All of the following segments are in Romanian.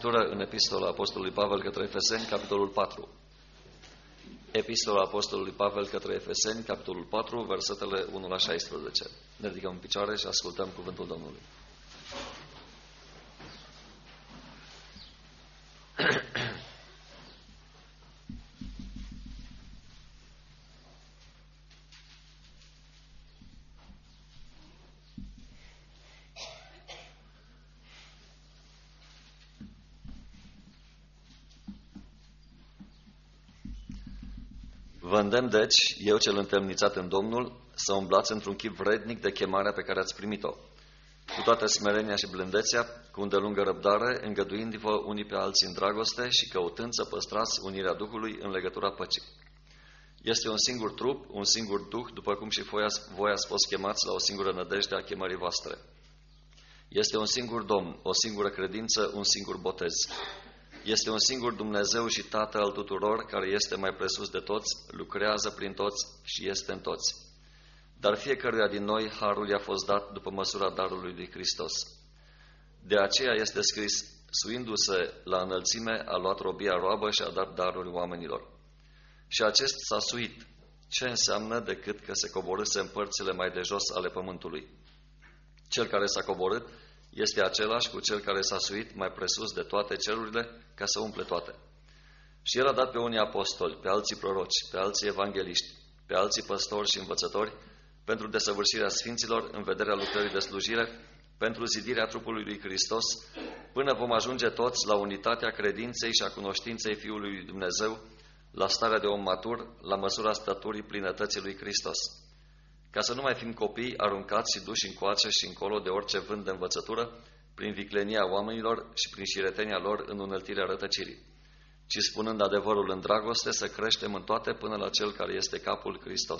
Scriptură în Epistola Apostolului Pavel către Efeseni, capitolul 4. Epistola Apostolului Pavel către Efeseni, capitolul 4, versetele 1 la 16. Ne ridicăm în picioare și ascultăm cuvântul Domnului. Vă îndemn, deci, eu cel întemnițat în Domnul, să umblați într-un chip vrednic de chemarea pe care ați primit-o, cu toată smerenia și blândețea, cu îndelungă răbdare, îngăduindu-vă unii pe alții în dragoste și căutând să păstrați unirea Duhului în legătura păcii. Este un singur trup, un singur Duh, după cum și voi ați fost chemați la o singură nădejde a chemării voastre. Este un singur Domn, o singură credință, un singur botez. Este un singur Dumnezeu și Tată al tuturor, care este mai presus de toți, lucrează prin toți și este în toți. Dar fiecăruia din noi harul i-a fost dat după măsura darului lui Hristos. De aceea este scris, suindu-se la înălțime, a luat robia roabă și a dat daruri oamenilor. Și acest s-a suit. Ce înseamnă decât că se coborâse în părțile mai de jos ale pământului? Cel care s-a coborât este același cu cel care s-a suit mai presus de toate cerurile ca să umple toate. Și el a dat pe unii apostoli, pe alții proroci, pe alții evangeliști, pe alții păstori și învățători, pentru desăvârșirea sfinților, în vederea lucrării de slujire, pentru zidirea trupului lui Hristos, până vom ajunge toți la unitatea credinței și a cunoștinței Fiului lui Dumnezeu, la starea de om matur, la măsura stăturii plinătății lui Hristos. Ca să nu mai fim copii aruncați și duși încoace și încolo de orice vânt de învățătură, prin viclenia oamenilor și prin șiretenia lor în unăltirea rătăcirii, ci spunând adevărul în dragoste, să creștem în toate până la Cel care este capul, Hristos.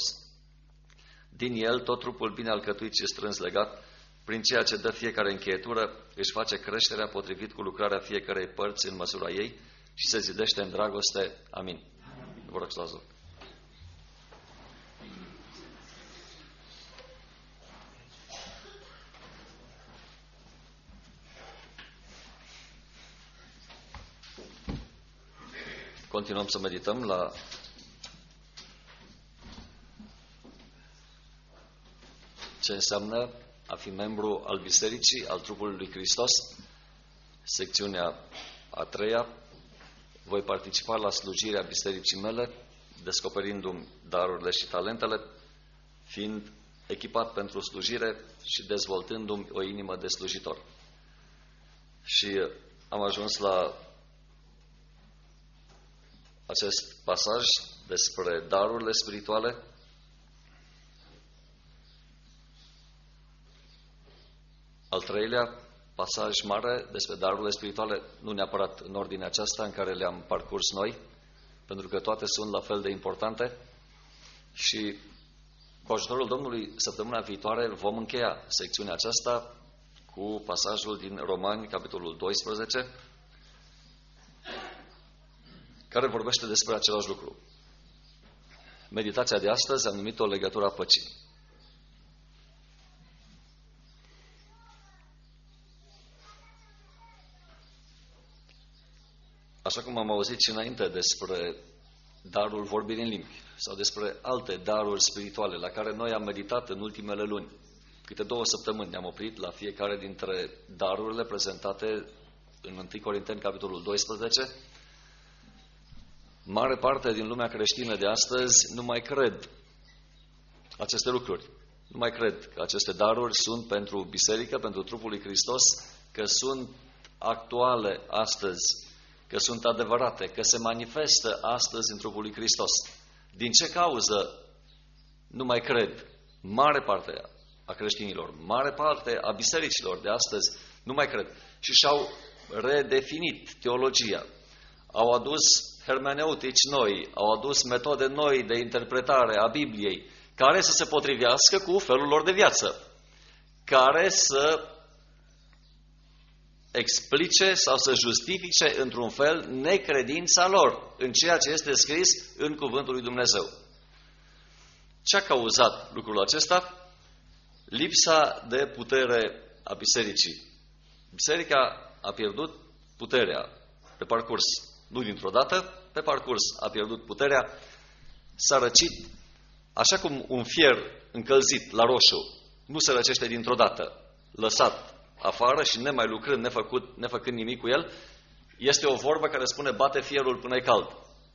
Din El, tot trupul bine alcătuit și strâns legat, prin ceea ce dă fiecare încheietură, își face creșterea potrivit cu lucrarea fiecarei părți în măsura ei și se zidește în dragoste. Amin. Vă rog să luați loc. Continuăm să medităm la ce înseamnă a fi membru al Bisericii, al trupului lui Hristos, secțiunea a treia. Voi participa la slujirea bisericii mele, descoperindu-mi darurile și talentele, fiind echipat pentru slujire și dezvoltându-mi o inimă de slujitor. Și am ajuns la acest pasaj despre darurile spirituale. Al treilea pasaj mare despre darurile spirituale, nu neapărat în ordinea aceasta în care le-am parcurs noi, pentru că toate sunt la fel de importante. Și cu ajutorul Domnului, săptămâna viitoare vom încheia secțiunea aceasta cu pasajul din Romani, capitolul 12, care vorbește despre același lucru. Meditația de astăzi am numit-o legătura păcii. Așa cum am auzit și înainte despre darul vorbirii în limbi sau despre alte daruri spirituale la care noi am meditat în ultimele luni, câte 2 săptămâni ne-am oprit la fiecare dintre darurile prezentate în 1 Corinteni, capitolul 12, mare parte din lumea creștină de astăzi nu mai cred aceste lucruri. Nu mai cred că aceste daruri sunt pentru biserică, pentru trupul lui Hristos, că sunt actuale astăzi, că sunt adevărate, că se manifestă astăzi în trupul lui Hristos. Din ce cauză nu mai cred? Mare parte a creștinilor, mare parte a bisericilor de astăzi nu mai cred. Și și-au redefinit teologia. Au adus hermeneutici noi, au adus metode noi de interpretare a Bibliei, care să se potrivească cu felul lor de viață, care să explice sau să justifice într-un fel necredința lor în ceea ce este scris în Cuvântul lui Dumnezeu. Ce a cauzat lucrul acesta? Lipsa de putere a bisericii. Biserica a pierdut puterea pe parcurs, nu dintr-o dată, pe parcurs a pierdut puterea, s-a răcit, așa cum un fier încălzit la roșu nu se răcește dintr-o dată, lăsat afară și nemai lucrând, nefăcând nimic cu el, este o vorbă care spune bate fierul până e cald.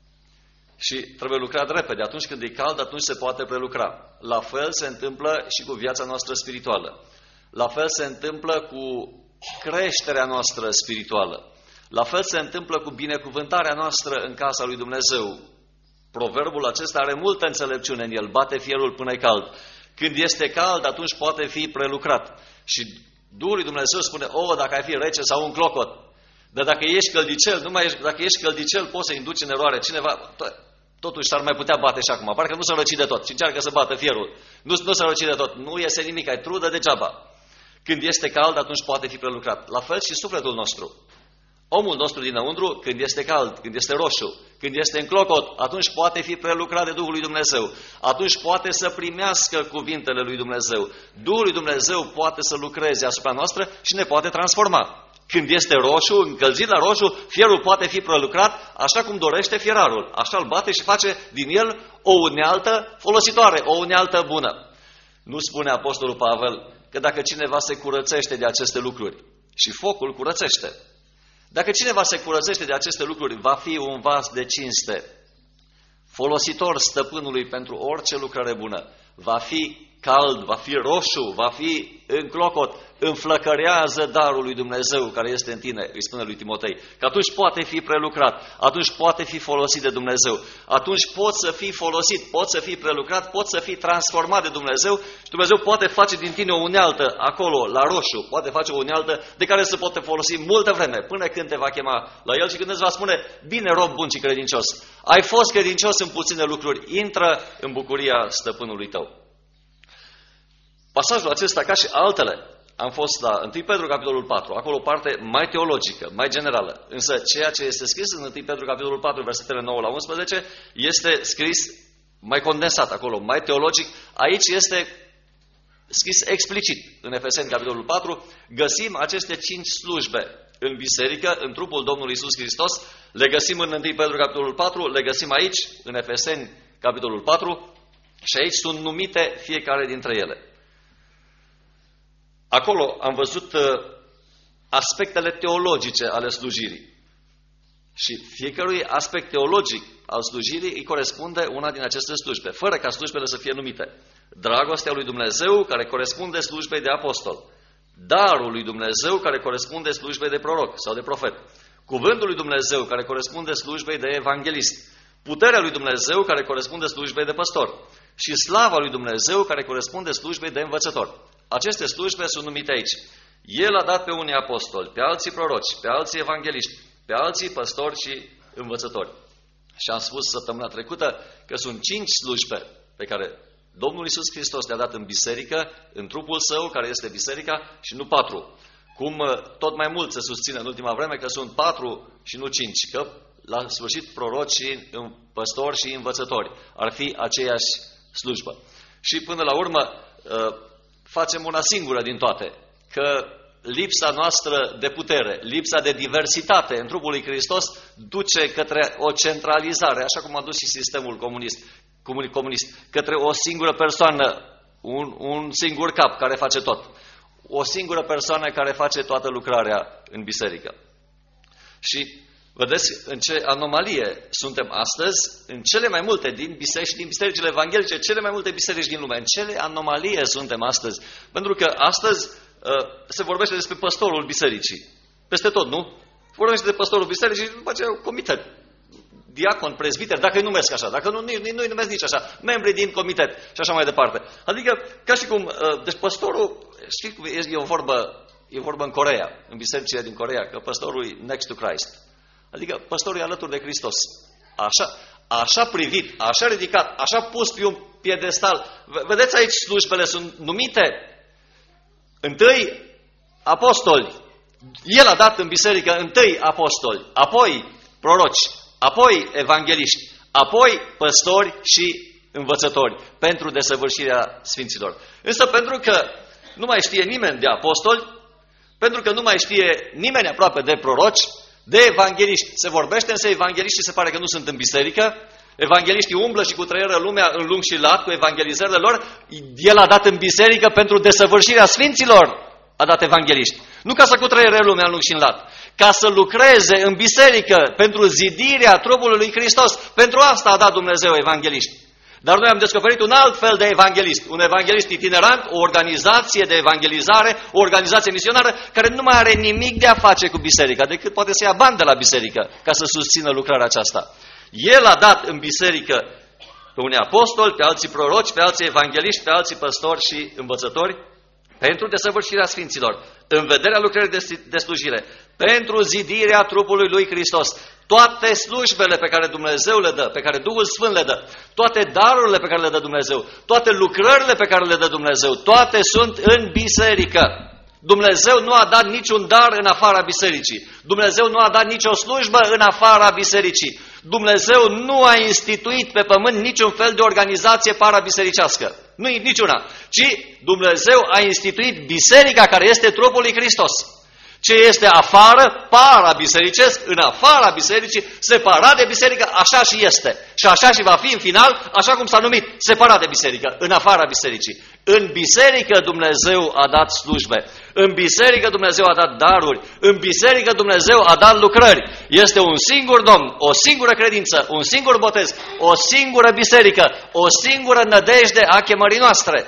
Și trebuie lucrat repede. Atunci când e cald, atunci se poate prelucra. La fel se întâmplă și cu viața noastră spirituală. La fel se întâmplă cu creșterea noastră spirituală. La fel se întâmplă cu binecuvântarea noastră în casa lui Dumnezeu. Proverbul acesta are multă înțelepciune în el. Bate fierul până e cald. Când este cald, atunci poate fi prelucrat. Și Duhul lui Dumnezeu spune, dacă ai fi rece sau un clocot. Dar dacă ești căldicel, dacă ești căldicel, poți să induci în eroare cineva. Totuși s-ar mai putea bate și acum. Parcă nu s-a răcit de tot și încearcă să bată fierul. Nu s-a răcit de tot. Nu iese nimic, ai trudă degeaba. Când este cald, atunci poate fi prelucrat. La fel și sufletul nostru. Omul nostru dinăuntru, când este cald, când este roșu, când este în clocot, atunci poate fi prelucrat de Duhul lui Dumnezeu. Atunci poate să primească cuvintele lui Dumnezeu. Duhul lui Dumnezeu poate să lucreze asupra noastră și ne poate transforma. Când este roșu, încălzit la roșu, fierul poate fi prelucrat așa cum dorește fierarul. Așa îl bate și face din el o unealtă folositoare, o unealtă bună. Nu spune Apostolul Pavel că dacă cineva se curățește de aceste lucruri, și focul curățește, dacă cineva se curățește de aceste lucruri, va fi un vas de cinste, folositor stăpânului pentru orice lucrare bună. Va fi cald, va fi roșu, va fi în clocot, înflăcărează darul lui Dumnezeu care este în tine, îi spune lui Timotei, că atunci poate fi prelucrat, atunci poate fi folosit de Dumnezeu, atunci poți să fii folosit, poți să fii prelucrat, poți să fii transformat de Dumnezeu și Dumnezeu poate face din tine o unealtă acolo, la roșu, poate face o unealtă de care se poate folosi multă vreme, până când te va chema la El și când îți va spune, bine rob bun și credincios, ai fost credincios în puține lucruri, intră în bucuria stăpânului tău. Pasajul acesta, ca și altele, am fost la 1 Petru, capitolul 4, acolo o parte mai teologică, mai generală. Însă ceea ce este scris în 1 Petru, capitolul 4, versetele 9 la 11, este scris mai condensat acolo, mai teologic. Aici este scris explicit. În Efeseni, capitolul 4, găsim aceste 5 slujbe în biserică, în trupul Domnului Iisus Hristos. Le găsim în 1 Petru, capitolul 4, le găsim aici, în Efeseni, capitolul 4, și aici sunt numite fiecare dintre ele. Acolo am văzut aspectele teologice ale slujirii. Și fiecărui aspect teologic al slujirii îi corespunde una din aceste slujbe, fără ca slujbele să fie numite. Dragostea lui Dumnezeu, care corespunde slujbei de apostol. Darul lui Dumnezeu, care corespunde slujbei de proroc sau de profet. Cuvântul lui Dumnezeu, care corespunde slujbei de evanghelist. Puterea lui Dumnezeu, care corespunde slujbei de păstor. Și slava lui Dumnezeu, care corespunde slujbei de învățător. Aceste slujbe sunt numite aici. El a dat pe unii apostoli, pe alții proroci, pe alții evangeliști, pe alții păstori și învățători. Și am spus săptămâna trecută că sunt 5 slujbe pe care Domnul Iisus Hristos le-a dat în biserică, în trupul său, care este biserica, și nu 4. Cum tot mai mult se susține în ultima vreme că sunt 4 și nu 5, că la sfârșit proroci, păstori și învățători ar fi aceeași slujbă. Și până la urmă facem una singură din toate, că lipsa noastră de putere, lipsa de diversitate în trupul lui Hristos duce către o centralizare, așa cum a dus și sistemul comunist, către o singură persoană, un singur cap care face tot. O singură persoană care face toată lucrarea în biserică. Și vedeți în ce anomalie suntem astăzi, în cele mai multe din bisericile evanghelice, cele mai multe biserici din lume, în cele anomalie suntem astăzi. Pentru că astăzi se vorbește despre păstorul bisericii. Peste tot, nu? Vorbește de păstorul bisericii și după aceea comitet. Diacon, prezbiter, dacă îi numesc așa, dacă nu îi numesc nici așa, membri din comitet și așa mai departe. Adică, ca și cum, deci păstorul, știți cum e vorbă în Coreea, în bisericile din Coreea, că păstorul e next to Christ. Adică păstorul e alături de Hristos. Așa privit, așa ridicat, așa pus pe un piedestal. Vedeți aici slujbele sunt numite. Întâi apostoli. El a dat în biserică întâi apostoli, apoi proroci, apoi evangeliști, apoi păstori și învățători pentru desăvârșirea sfinților. Însă pentru că nu mai știe nimeni de apostoli, pentru că nu mai știe nimeni aproape de proroci, De evangheliști se vorbește, însă evangheliștii se pare că nu sunt în biserică. Evangeliștii umblă și cutreieră lumea în lung și lat cu evangelizările lor. El a dat în biserică pentru desăvârșirea sfinților. A dat evangeliști. Nu ca să cutreiere lumea în lung și în lat. Ca să lucreze în biserică pentru zidirea trupului lui Hristos. Pentru asta a dat Dumnezeu evangeliști. Dar noi am descoperit un alt fel de evanghelist. Un evanghelist itinerant, o organizație de evangelizare, o organizație misionară care nu mai are nimic de a face cu biserica, decât poate să ia bani de la biserică ca să susțină lucrarea aceasta. El a dat în biserică pe unii apostoli, pe alții proroci, pe alții evangeliști, pe alții păstori și învățători, pentru desăvârșirea sfinților, în vederea lucrării de slujire, pentru zidirea trupului lui Hristos. Toate slujbele pe care Dumnezeu le dă, pe care Duhul Sfânt le dă, toate darurile pe care le dă Dumnezeu, toate lucrările pe care le dă Dumnezeu, toate sunt în biserică. Dumnezeu nu a dat niciun dar în afara bisericii. Dumnezeu nu a dat nicio slujbă în afara bisericii. Dumnezeu nu a instituit pe pământ niciun fel de organizație parabisericească. Nu niciuna. Ci Dumnezeu a instituit biserica care este trupul lui Hristos. Ce este afară, parabisericesc, în afara bisericii, separat de biserică, așa și este. Și așa și va fi în final, așa cum s-a numit, separat de biserică, în afara bisericii. În biserică Dumnezeu a dat slujbe, în biserică Dumnezeu a dat daruri, în biserică Dumnezeu a dat lucrări. Este un singur Domn, o singură credință, un singur botez, o singură biserică, o singură nădejde a chemării noastre.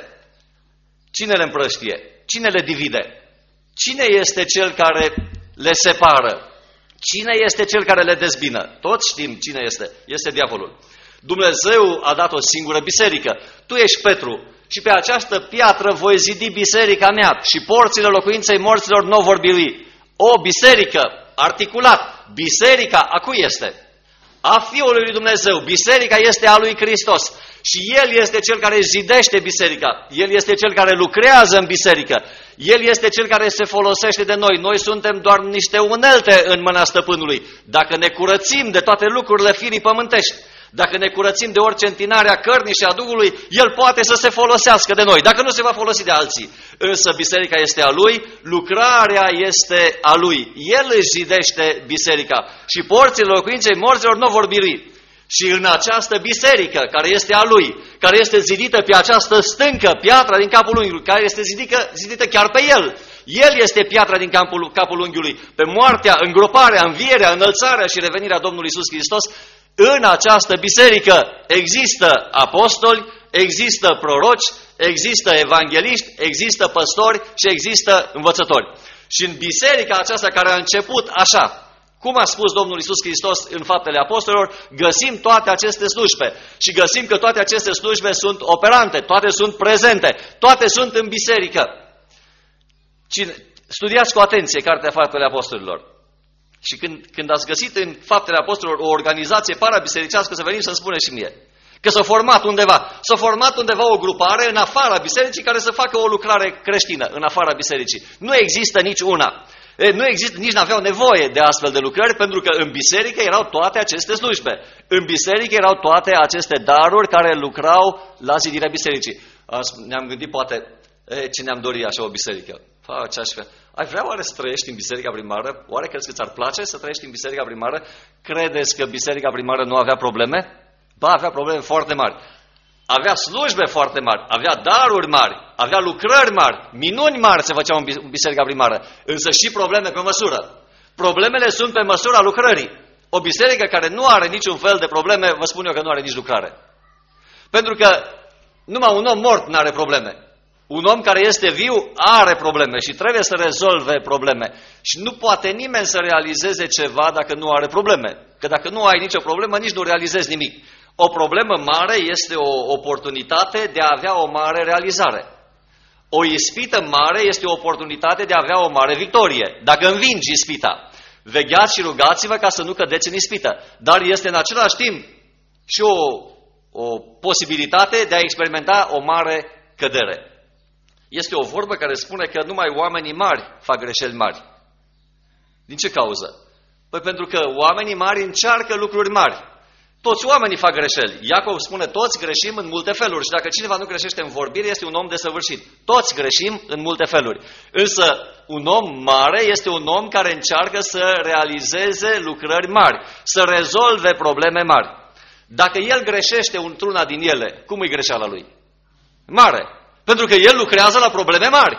Cine le împrăștie? Cine le divide? Cine este cel care le separă? Cine este cel care le dezbină? Toți știm cine este. Este diavolul. Dumnezeu a dat o singură biserică. Tu ești Petru și pe această piatră voi zidi biserica mea și porțile locuinței morților nu vor birui. O biserică, articulat. Biserica a cui este? A Fiului lui Dumnezeu. Biserica este a lui Hristos. Și El este Cel care zidește biserica. El este Cel care lucrează în biserică. El este Cel care se folosește de noi. Noi suntem doar niște unelte în mâna stăpânului. Dacă ne curățim de toate lucrurile firii pământești, dacă ne curățim de orice întinare a cărnii și a Duhului, El poate să se folosească de noi. Dacă nu, se va folosi de alții. Însă biserica este a Lui, lucrarea este a Lui. El își zidește biserica și porțile locuinței morților nu vor birui. Și în această biserică, care este a Lui, care este zidită pe această stâncă, piatra din capul unghiului, care este zidită chiar pe El. El este piatra din capul unghiului. Pe moartea, îngroparea, învierea, înălțarea și revenirea Domnului Iisus Hristos, în această biserică există apostoli, există proroci, există evangeliști, există păstori și există învățători. Și în biserica aceasta care a început așa, cum a spus Domnul Iisus Hristos în Faptele Apostolilor, găsim toate aceste slujbe. Și găsim că toate aceste slujbe sunt operante, toate sunt prezente, toate sunt în biserică. Studiați cu atenție Cartea Faptele Apostolilor. Și când ați găsit în Faptele Apostolilor o organizație parabisericească, să veniți să-mi spuneți și mie. Că s-a format undeva. S-a format undeva o grupare în afara bisericii care să facă o lucrare creștină în afara bisericii. Nu există nici una. Nu există, nici n-aveau nevoie de astfel de lucrări, pentru că în biserică erau toate aceste slujbe. În biserică erau toate aceste daruri care lucrau la zidirea bisericii. Ne-am gândit, poate, ce ne-am dorit așa o biserică? Ai vrea oare să trăiești în biserica primară? Oare crezi că ți-ar place să trăiești în biserica primară? Credeți că biserica primară nu avea probleme? Ba, avea probleme foarte mari. Avea slujbe foarte mari, avea daruri mari, avea lucrări mari, minuni mari se făceau în biserica primară, însă și probleme pe măsură. Problemele sunt pe măsura lucrării. O biserică care nu are niciun fel de probleme, vă spun eu că nu are nici lucrare. Pentru că numai un om mort nu are probleme. Un om care este viu are probleme și trebuie să rezolve probleme. Și nu poate nimeni să realizeze ceva dacă nu are probleme. Că dacă nu ai nicio problemă, nici nu realizezi nimic. O problemă mare este o oportunitate de a avea o mare realizare. O ispită mare este o oportunitate de a avea o mare victorie. Dacă învingi ispita, vegheați și rugați-vă ca să nu cădeți în ispită. Dar este în același timp și o posibilitate de a experimenta o mare cădere. Este o vorbă care spune că numai oamenii mari fac greșeli mari. Din ce cauză? Păi pentru că oamenii mari încearcă lucruri mari. Toți oamenii fac greșeli. Iacov spune, toți greșim în multe feluri. Și dacă cineva nu greșește în vorbire, este un om desăvârșit. Toți greșim în multe feluri. Însă, un om mare este un om care încearcă să realizeze lucrări mari, să rezolve probleme mari. Dacă el greșește într-una din ele, cum e greșeala lui? Mare. Pentru că el lucrează la probleme mari.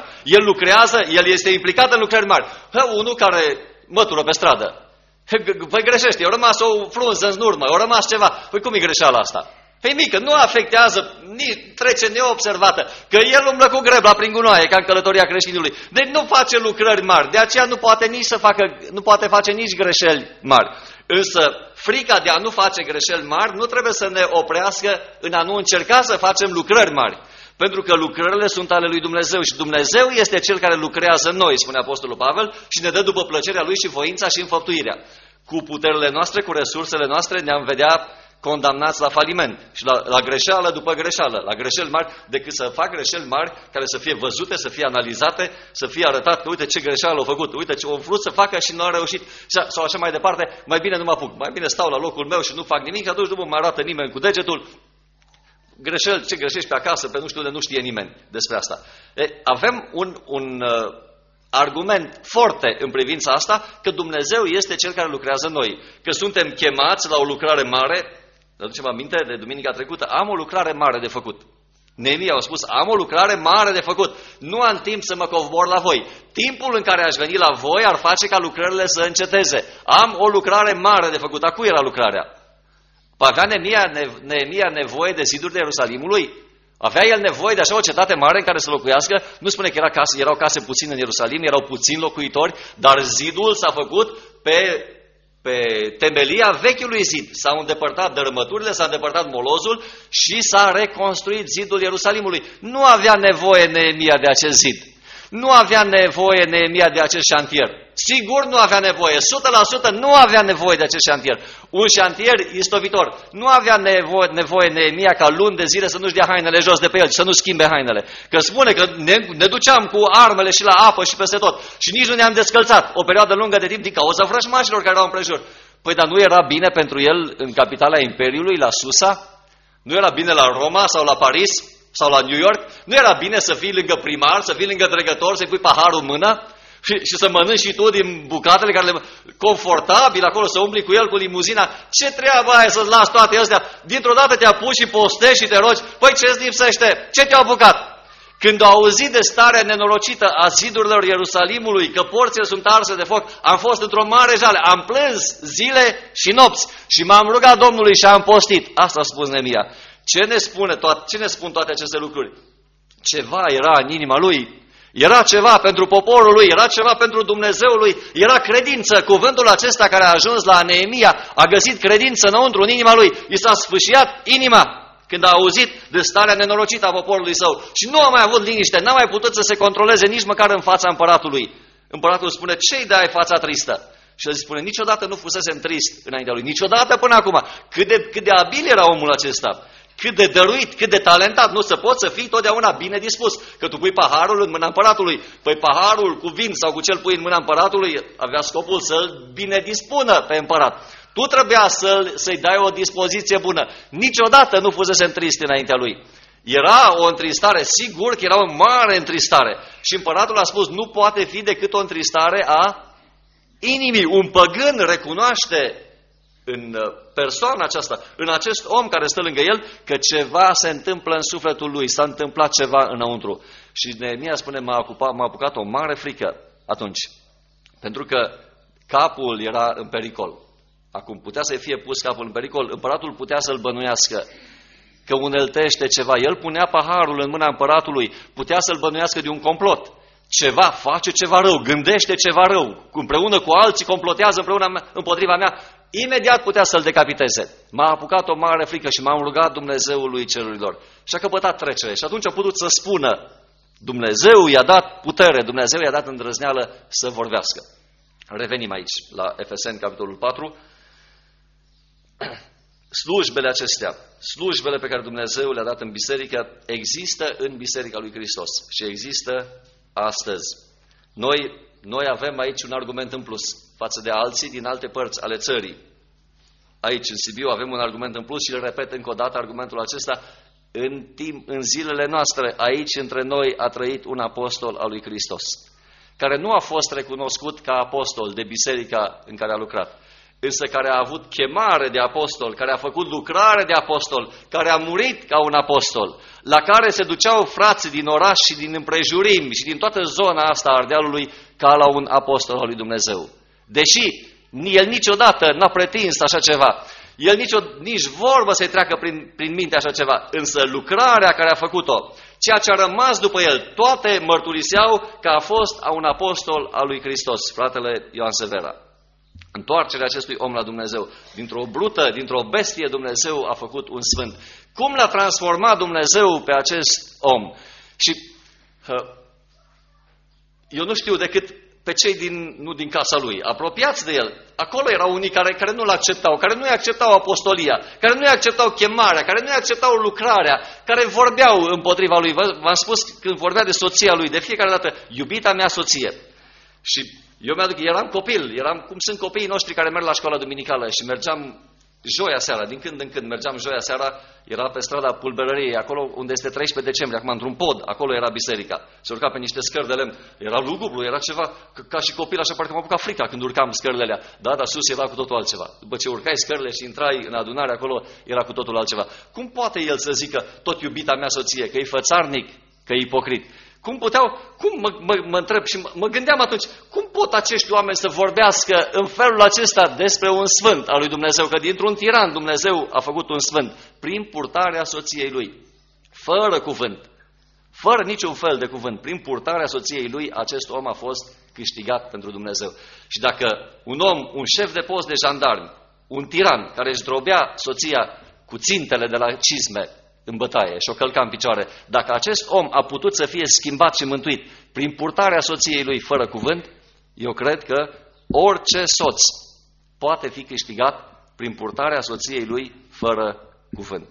El este implicat în lucrări mari. Unul care mătură pe stradă. Păi greșește, i-a rămas o frunză în urmă, i-a rămas ceva. Păi cum e greșeala asta? Păi mică, nu afectează, trece neobservată, că el umblă cu grebla prin gunoaie, ca în călătoria creștinului. Deci nu face lucrări mari, de aceea nu poate face nici greșeli mari. Însă frica de a nu face greșeli mari nu trebuie să ne oprească în a nu încerca să facem lucrări mari. Pentru că lucrările sunt ale lui Dumnezeu și Dumnezeu este Cel care lucrează în noi, spune Apostolul Pavel, și ne dă după plăcerea Lui și voința și înfăptuirea. Cu puterile noastre, cu resursele noastre ne-am vedea condamnați la faliment și la greșeală după greșeală, la greșeli mari, decât să fac greșeli mari care să fie văzute, să fie analizate, să fie arătat că uite ce greșeală au făcut, uite ce au vrut să facă și nu au reușit sau așa mai departe, mai bine nu mă apuc, mai bine stau la locul meu și nu fac nimic și atunci nu mă arată nimeni cu degetul. Greșeli, ce greșești pe acasă, pe nu știu de nu știe nimeni despre asta. Avem un argument forte în privința asta, că Dumnezeu este Cel care lucrează în noi, că suntem chemați la o lucrare mare. Ne aducem aminte de duminica trecută, am o lucrare mare de făcut. Neemia a spus, am o lucrare mare de făcut, nu am timp să mă covor la voi. Timpul în care aș veni la voi ar face ca lucrările să înceteze. Am o lucrare mare de făcut. A cui era lucrarea? Avea Neemia nevoie de ziduri de Ierusalimului? Avea el nevoie de așa o cetate mare în care să locuiască? Nu spune că erau case puține în Ierusalim, erau puțini locuitori, dar zidul s-a făcut pe temelia vechiului zid. S-au îndepărtat dărâmăturile, s-a îndepărtat molozul și s-a reconstruit zidul Ierusalimului. Nu avea nevoie Neemia de acest zid. Nu avea nevoie Neemia de acest șantier. Sigur nu avea nevoie, 100% nu avea nevoie de acest șantier. Un șantier istovitor. Nu avea nevoie Neemia ca luni de zile să nu-și dea hainele jos de pe el, să nu schimbe hainele. Că spune că ne duceam cu armele și la apă și peste tot și nici nu ne-am descălțat o perioadă lungă de timp din cauza vrăjmașilor care erau împrejur. Păi dar nu era bine pentru el în capitala Imperiului, la Susa? Nu era bine la Roma sau la Paris? Sau la New York, nu era bine să fii lângă primar, să fii lângă dregător, să-i pui paharul în mână și să mănânci și tu din bucatele care le confortabil acolo, să umbli cu el cu limuzina? Ce treabă ai să-ți lași toate astea? Dintr-o dată te apuci și postești și te rogi, păi ce-ți lipsește? Ce te-a apucat? Când au auzit de starea nenorocită a zidurilor Ierusalimului, că porțile sunt arse de foc, am fost într-o mare jale, am plâns zile și nopți și m-am rugat Domnului și am postit. Asta a spus Neemia. Ce ne spun toate aceste lucruri? Ceva era în inima lui, era ceva pentru poporul lui, era ceva pentru Dumnezeul lui, era credință. Cuvântul acesta care a ajuns la Neemia a găsit credință înăuntru, în inima lui. I s-a sfâșiat inima când a auzit de starea nenorocită a poporului său și nu a mai avut liniște, n-a mai putut să se controleze nici măcar în fața împăratului. Împăratul spune, ce-i de ai fața tristă? Și el spune, niciodată nu fusesem trist înaintea lui, niciodată până acum. Cât de abil era omul acesta, cât de dăruit, cât de talentat. Nu se poți să fii totdeauna bine dispus, că tu pui paharul în mâna împăratului. Păi paharul cu vin sau cu cel pui în mâna împăratului avea scopul să-l bine dispună pe împărat. Tu trebuia să-i dai o dispoziție bună. Niciodată nu fusesem trist înaintea lui. Era o întristare, sigur că era o mare întristare. Și împăratul a spus, nu poate fi decât o întristare a inimii. Un păgân recunoaște în persoana aceasta, în acest om care stă lângă el, că ceva se întâmplă în sufletul lui, s-a întâmplat ceva înăuntru. Și Neemia spune, m-a apucat o mare frică atunci, pentru că capul era în pericol. Acum putea să fie pus capul în pericol, împăratul putea să-l bănuiască că uneltește ceva. El punea paharul în mâna împăratului, putea să-l bănuiască de un complot. Ceva, face ceva rău, gândește ceva rău, împreună cu alții complotează împotriva mea, imediat putea să-l decapiteze. M-a apucat o mare frică și m-am rugat Dumnezeului cerurilor. Și a căpătat trecere. Și atunci a putut să spună, Dumnezeu i-a dat putere, Dumnezeu i-a dat îndrăzneală să vorbească. Revenim aici, la Efeseni, capitolul 4. Slujbele acestea, slujbele pe care Dumnezeu le-a dat în biserică, există în Biserica lui Hristos și există astăzi. Noi avem aici un argument în plus față de alții din alte părți ale țării. aici în Sibiu avem un argument în plus și îl repet încă o dată argumentul acesta. În zilele noastre, aici între noi a trăit un apostol al lui Hristos, care nu a fost recunoscut ca apostol de biserica în care a lucrat, însă care a avut chemare de apostol, care a făcut lucrare de apostol, care a murit ca un apostol, la care se duceau frații din oraș și din împrejurimi și din toată zona asta a Ardealului ca la un apostol al lui Dumnezeu. Deși el niciodată n-a pretins așa ceva, el nici vorbă să-i treacă prin minte așa ceva, însă lucrarea care a făcut-o, ceea ce a rămas după el, toate mărturiseau că a fost un apostol al lui Hristos, fratele Ioan Severa. Întoarcerea acestui om la Dumnezeu, dintr-o brută, dintr-o bestie, Dumnezeu a făcut un sfânt. Cum l-a transformat Dumnezeu pe acest om? Și eu nu știu decât pe cei nu din casa lui, apropiați de el. Acolo erau unii care nu-l acceptau, care nu-i acceptau apostolia, care nu-i acceptau chemarea, care nu-i acceptau lucrarea, care vorbeau împotriva lui. V-am spus când vorbea de soția lui, de fiecare dată, iubita mea soție. Și eu mi-aduc, eram copil, cum sunt copiii noștri care merg la școala duminicală și mergeam joia seara, din când în când mergeam joia seara, era pe strada Pulberăriei, acolo unde este 13 decembrie, acum într-un pod, acolo era biserica. Se urca pe niște scări de lemn, era lugubru, era ceva, ca și copil, așa parcă m-a apucat frica când urcam scările alea. Da, dar sus era cu totul altceva. După ce urcai scările și intrai în adunare acolo, era cu totul altceva. Cum poate el să zică, tot iubita mea soție, că e fățarnic, că e ipocrit? Mă întreb și mă gândeam atunci, cum pot acești oameni să vorbească în felul acesta despre un sfânt al lui Dumnezeu? Că dintr-un tiran Dumnezeu a făcut un sfânt prin purtarea soției lui, fără cuvânt, fără niciun fel de cuvânt. Prin purtarea soției lui, acest om a fost câștigat pentru Dumnezeu. Și dacă un om, un șef de post de jandarmi, un tiran care își drobea soția cu țintele de la cizme în bătaie și o călca în picioare, dacă acest om a putut să fie schimbat și mântuit prin purtarea soției lui fără cuvânt, eu cred că orice soț poate fi câștigat prin purtarea soției lui fără cuvânt.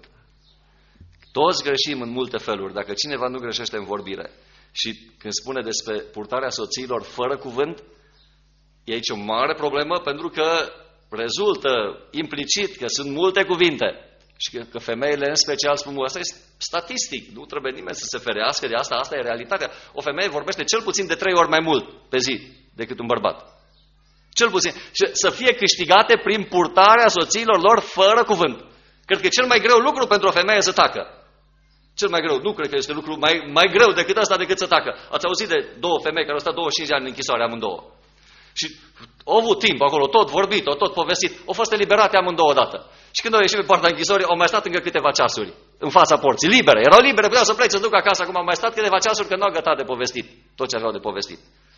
Toți greșim în multe feluri, dacă cineva nu greșește în vorbire. Și când spune despre purtarea soțiilor fără cuvânt, e aici o mare problemă, pentru că rezultă implicit că sunt multe cuvinte. Și că femeile în special spun, asta e statistic, nu trebuie nimeni să se ferească de asta, asta e realitatea. O femeie vorbește cel puțin de 3 ori mai mult pe zi decât un bărbat. Cel puțin. Și să fie câștigate prin purtarea soțiilor lor fără cuvânt. Cred că e cel mai greu lucru pentru o femeie să tacă. Cel mai greu, nu cred că este lucru mai greu decât asta, decât să tacă. Ați auzit de 2 femei care au stat 25 de ani în închisoare amândouă. Și au avut timp acolo, tot vorbit, tot povestit, au fost eliberate amândouă odată. Și când au ieșit pe poarta închisorii, au mai stat încă câteva ceasuri în fața porții, libere. Erau libere, puteau să plece, să ducă acasă, acum au mai stat câteva ceasuri că nu au gătat de povestit tot ce aveau de povestit.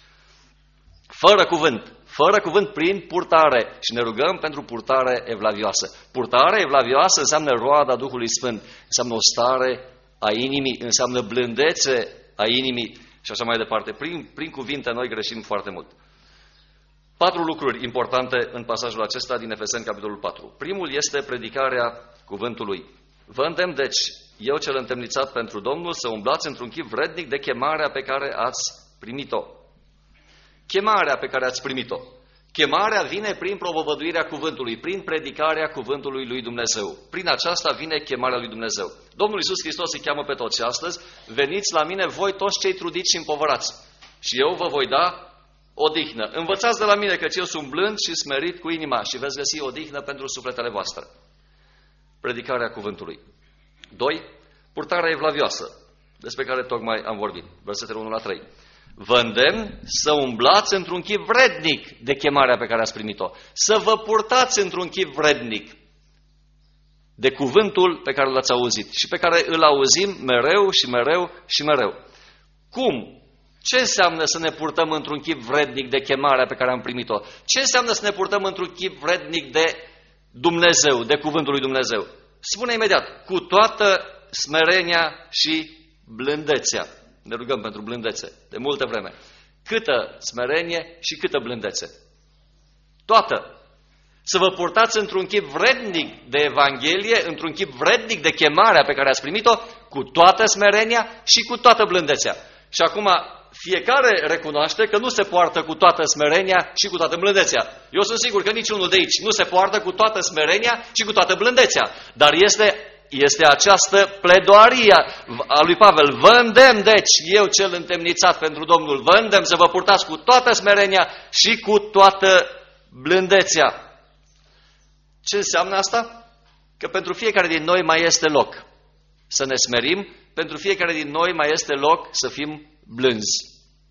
Fără cuvânt prin purtare. Și ne rugăm pentru purtare evlavioasă. Purtare evlavioasă înseamnă roada Duhului Sfânt, înseamnă o stare a inimii, înseamnă blândețe a inimii și așa mai departe. Prin cuvinte noi greșim foarte mult. 4 lucruri importante în pasajul acesta din Efeseni, capitolul 4. Primul este predicarea cuvântului. Vă îndemn, deci, eu cel întemnițat pentru Domnul, să umblați într-un chip vrednic de chemarea pe care ați primit-o. Chemarea pe care ați primit-o. Chemarea vine prin propovăduirea cuvântului, prin predicarea cuvântului lui Dumnezeu. Prin aceasta vine chemarea lui Dumnezeu. Domnul Iisus Hristos îi cheamă pe toți și astăzi, veniți la mine voi toți cei trudiți și împovărați și eu vă voi da odihnă. Învățați de la mine căci eu sunt blând și smerit cu inima și veți găsi odihnă pentru sufletele voastre. Predicarea cuvântului. 2. Purtarea evlavioasă, despre care tocmai am vorbit. Versetele 1 la 3. Vă îndemn să umblați într-un chip vrednic de chemarea pe care ați primit-o. Să vă purtați într-un chip vrednic de cuvântul pe care l-ați auzit și pe care îl auzim mereu și mereu și mereu. Cum? Ce înseamnă să ne purtăm într-un chip vrednic de chemarea pe care am primit-o? Ce înseamnă să ne purtăm într-un chip vrednic de Dumnezeu, de cuvântul lui Dumnezeu? Spune imediat, cu toată smerenia și blândețea. Ne rugăm pentru blândețe de multă vreme. Câtă smerenie și câtă blândețe. Toată. Să vă purtați într-un chip vrednic de Evanghelie, într-un chip vrednic de chemarea pe care ați primit-o, cu toată smerenia și cu toată blândețea. Și acum fiecare recunoaște că nu se poartă cu toată smerenia și cu toată blândețea. Eu sunt sigur că niciunul de aici nu se poartă cu toată smerenia și cu toată blândețea. Dar este această pledoarie a lui Pavel. Vă îndemn, deci, eu cel întemnițat pentru Domnul, vă îndemn să vă purtați cu toată smerenia și cu toată blândețea. Ce înseamnă asta? Că pentru fiecare din noi mai este loc să ne smerim, pentru fiecare din noi mai este loc să fim blânzi.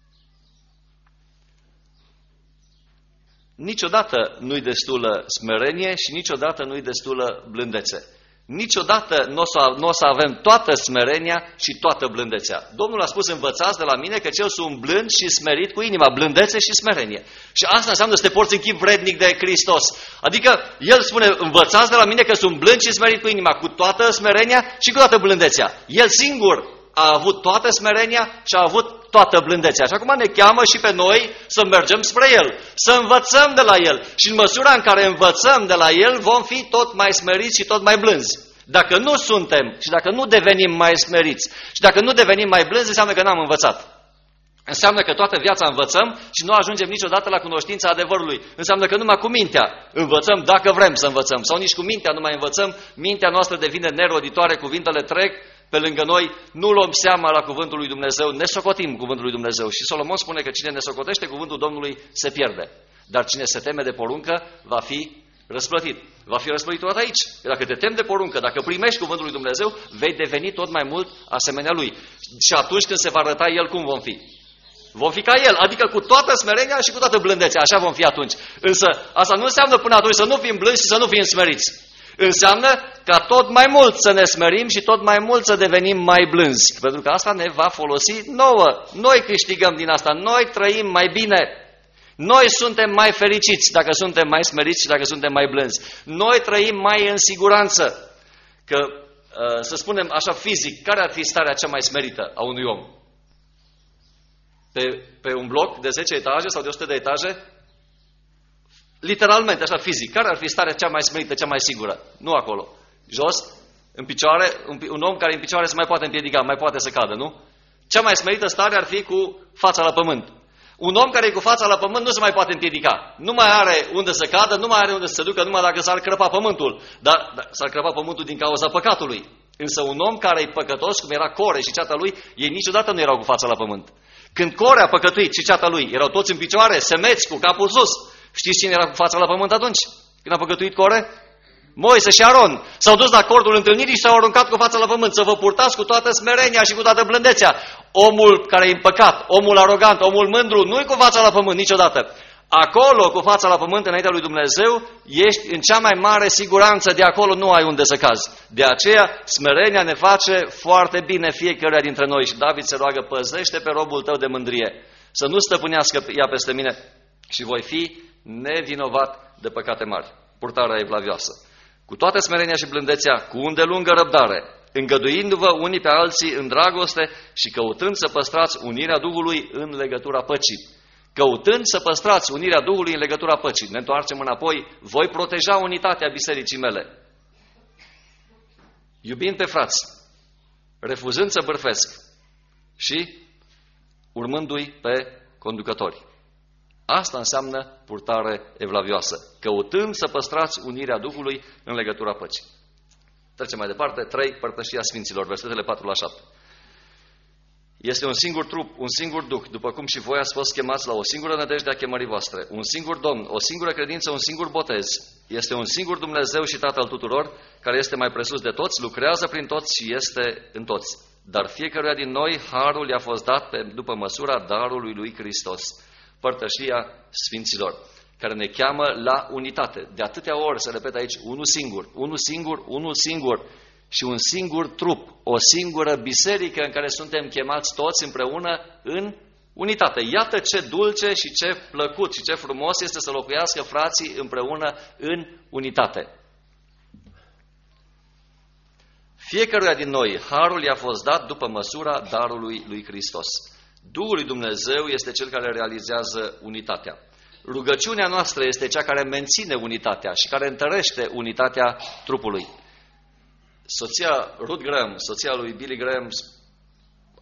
Niciodată nu-i destulă smerenie și niciodată nu-i destulă blândețe. Niciodată nu o să avem toată smerenia și toată blândețea. Domnul a spus, învățați de la mine că eu sunt blând și smerit cu inima, blândețe și smerenie. Și asta înseamnă să te porți în chip vrednic de Hristos. Adică El spune, învățați de la mine că sunt blând și smerit cu inima, cu toată smerenia și cu toată blândețea. El singur a avut toată smerenia și a avut toată blândețea. Și acum ne cheamă și pe noi să mergem spre El, să învățăm de la El. Și în măsura în care învățăm de la El, vom fi tot mai smeriți și tot mai blânzi. Dacă nu suntem și dacă nu devenim mai smeriți și dacă nu devenim mai blânzi, înseamnă că n-am învățat. Înseamnă că toată viața învățăm și nu ajungem niciodată la cunoștința adevărului. Înseamnă că numai cu mintea învățăm dacă vrem să învățăm. Sau nici cu mintea nu mai învățăm, mintea noastră devine neroditoare, cuvintele trec pe lângă noi, nu luăm seama la cuvântul lui Dumnezeu, ne socotim cuvântul lui Dumnezeu. Și Solomon spune că cine ne socotește cuvântul Domnului se pierde. Dar cine se teme de poruncă va fi răsplătit. Va fi răsplătit tot aici. Dacă te temi de poruncă, dacă primești cuvântul lui Dumnezeu, vei deveni tot mai mult asemenea lui. Și atunci când se va arăta El, cum vom fi? Vom fi ca El, adică cu toată smerenia și cu toată blândețea. Așa vom fi atunci. Însă asta nu înseamnă până atunci să nu fim blânzi și să nu fim smeriți. Înseamnă ca tot mai mult să ne smerim și tot mai mult să devenim mai blânzi. Pentru că asta ne va folosi nouă. Noi câștigăm din asta. Noi trăim mai bine. Noi suntem mai fericiți dacă suntem mai smeriți și dacă suntem mai blânzi. Noi trăim mai în siguranță. Că, să spunem așa fizic, care ar fi starea cea mai smerită a unui om? Pe un bloc de 10 etaje sau de 100 de etaje? Literalmente, așa fizic, care ar fi starea cea mai smerită, cea mai sigură? Nu acolo. Jos, în picioare, un om care în picioare se mai poate împiedica, mai poate să cadă, nu? Cea mai smerită stare ar fi cu fața la pământ. Un om care e cu fața la pământ nu se mai poate împiedica. Nu mai are unde să cadă, nu mai are unde să se ducă, numai dacă s-ar crăpa pământul. Dar s-ar crăpa pământul din cauza păcatului. Însă un om care e păcătos, cum era Core și ceata lui, ei niciodată nu erau cu fața la pământ. Când Core a păcătuit și ceata lui, erau toți în picioare, semeți, cu capul sus. Știți cine era cu fața la pământ atunci? Când a păcătuit Core? Moise și Aron. Și-au dus la cordul întâlnirii și s-au aruncat cu fața la pământ. Să vă purtați cu toată smerenia și cu toată blândețea. Omul care e împăcat, omul arogant, omul mândru, nu-i cu fața la pământ niciodată. Acolo, cu fața la pământ, înaintea lui Dumnezeu, ești în cea mai mare siguranță, de acolo nu ai unde să cazi. De aceea, smerenia ne face foarte bine fiecăruia dintre noi. Și David se roagă, păzește pe robul tău de mândrie, să nu stăpânească ea peste mine și voi fi nevinovat de păcate mari. Purtarea evlavioasă. Cu toată smerenia și blândețea, cu îndelungă răbdare, îngăduindu-vă unii pe alții în dragoste și căutând să păstrați unirea Duhului în legătura păcii. Căutând să păstrați unirea Duhului în legătura păcii. Ne întoarcem înapoi, voi proteja unitatea bisericii mele. Iubind pe frați, refuzând să bârfesc și urmându-i pe conducători. Asta înseamnă purtare evlavioasă. Căutând să păstrați unirea Duhului în legătura păcii. Trecem mai departe. 3. Părtășia Sfinților, versetele 4 la 7. Este un singur trup, un singur Duh, după cum și voi ați fost chemați la o singură nădejde a chemării voastre, un singur Domn, o singură credință, un singur botez. Este un singur Dumnezeu și Tatăl tuturor, care este mai presus de toți, lucrează prin toți și este în toți. Dar fiecăruia din noi harul i-a fost dat după măsura darului lui Hristos. Părtășia Sfinților, care ne cheamă la unitate. De atâtea ori se repetă aici, unul singur, unul singur, unul singur și un singur trup, o singură biserică în care suntem chemați toți împreună în unitate. Iată ce dulce și ce plăcut și ce frumos este să locuiască frații împreună în unitate. Fiecăruia din noi, harul i-a fost dat după măsura darului lui Hristos. Duhul lui Dumnezeu este cel care realizează unitatea. Rugăciunea noastră este cea care menține unitatea și care întărește unitatea trupului. Soția Ruth Graham, soția lui Billy Graham,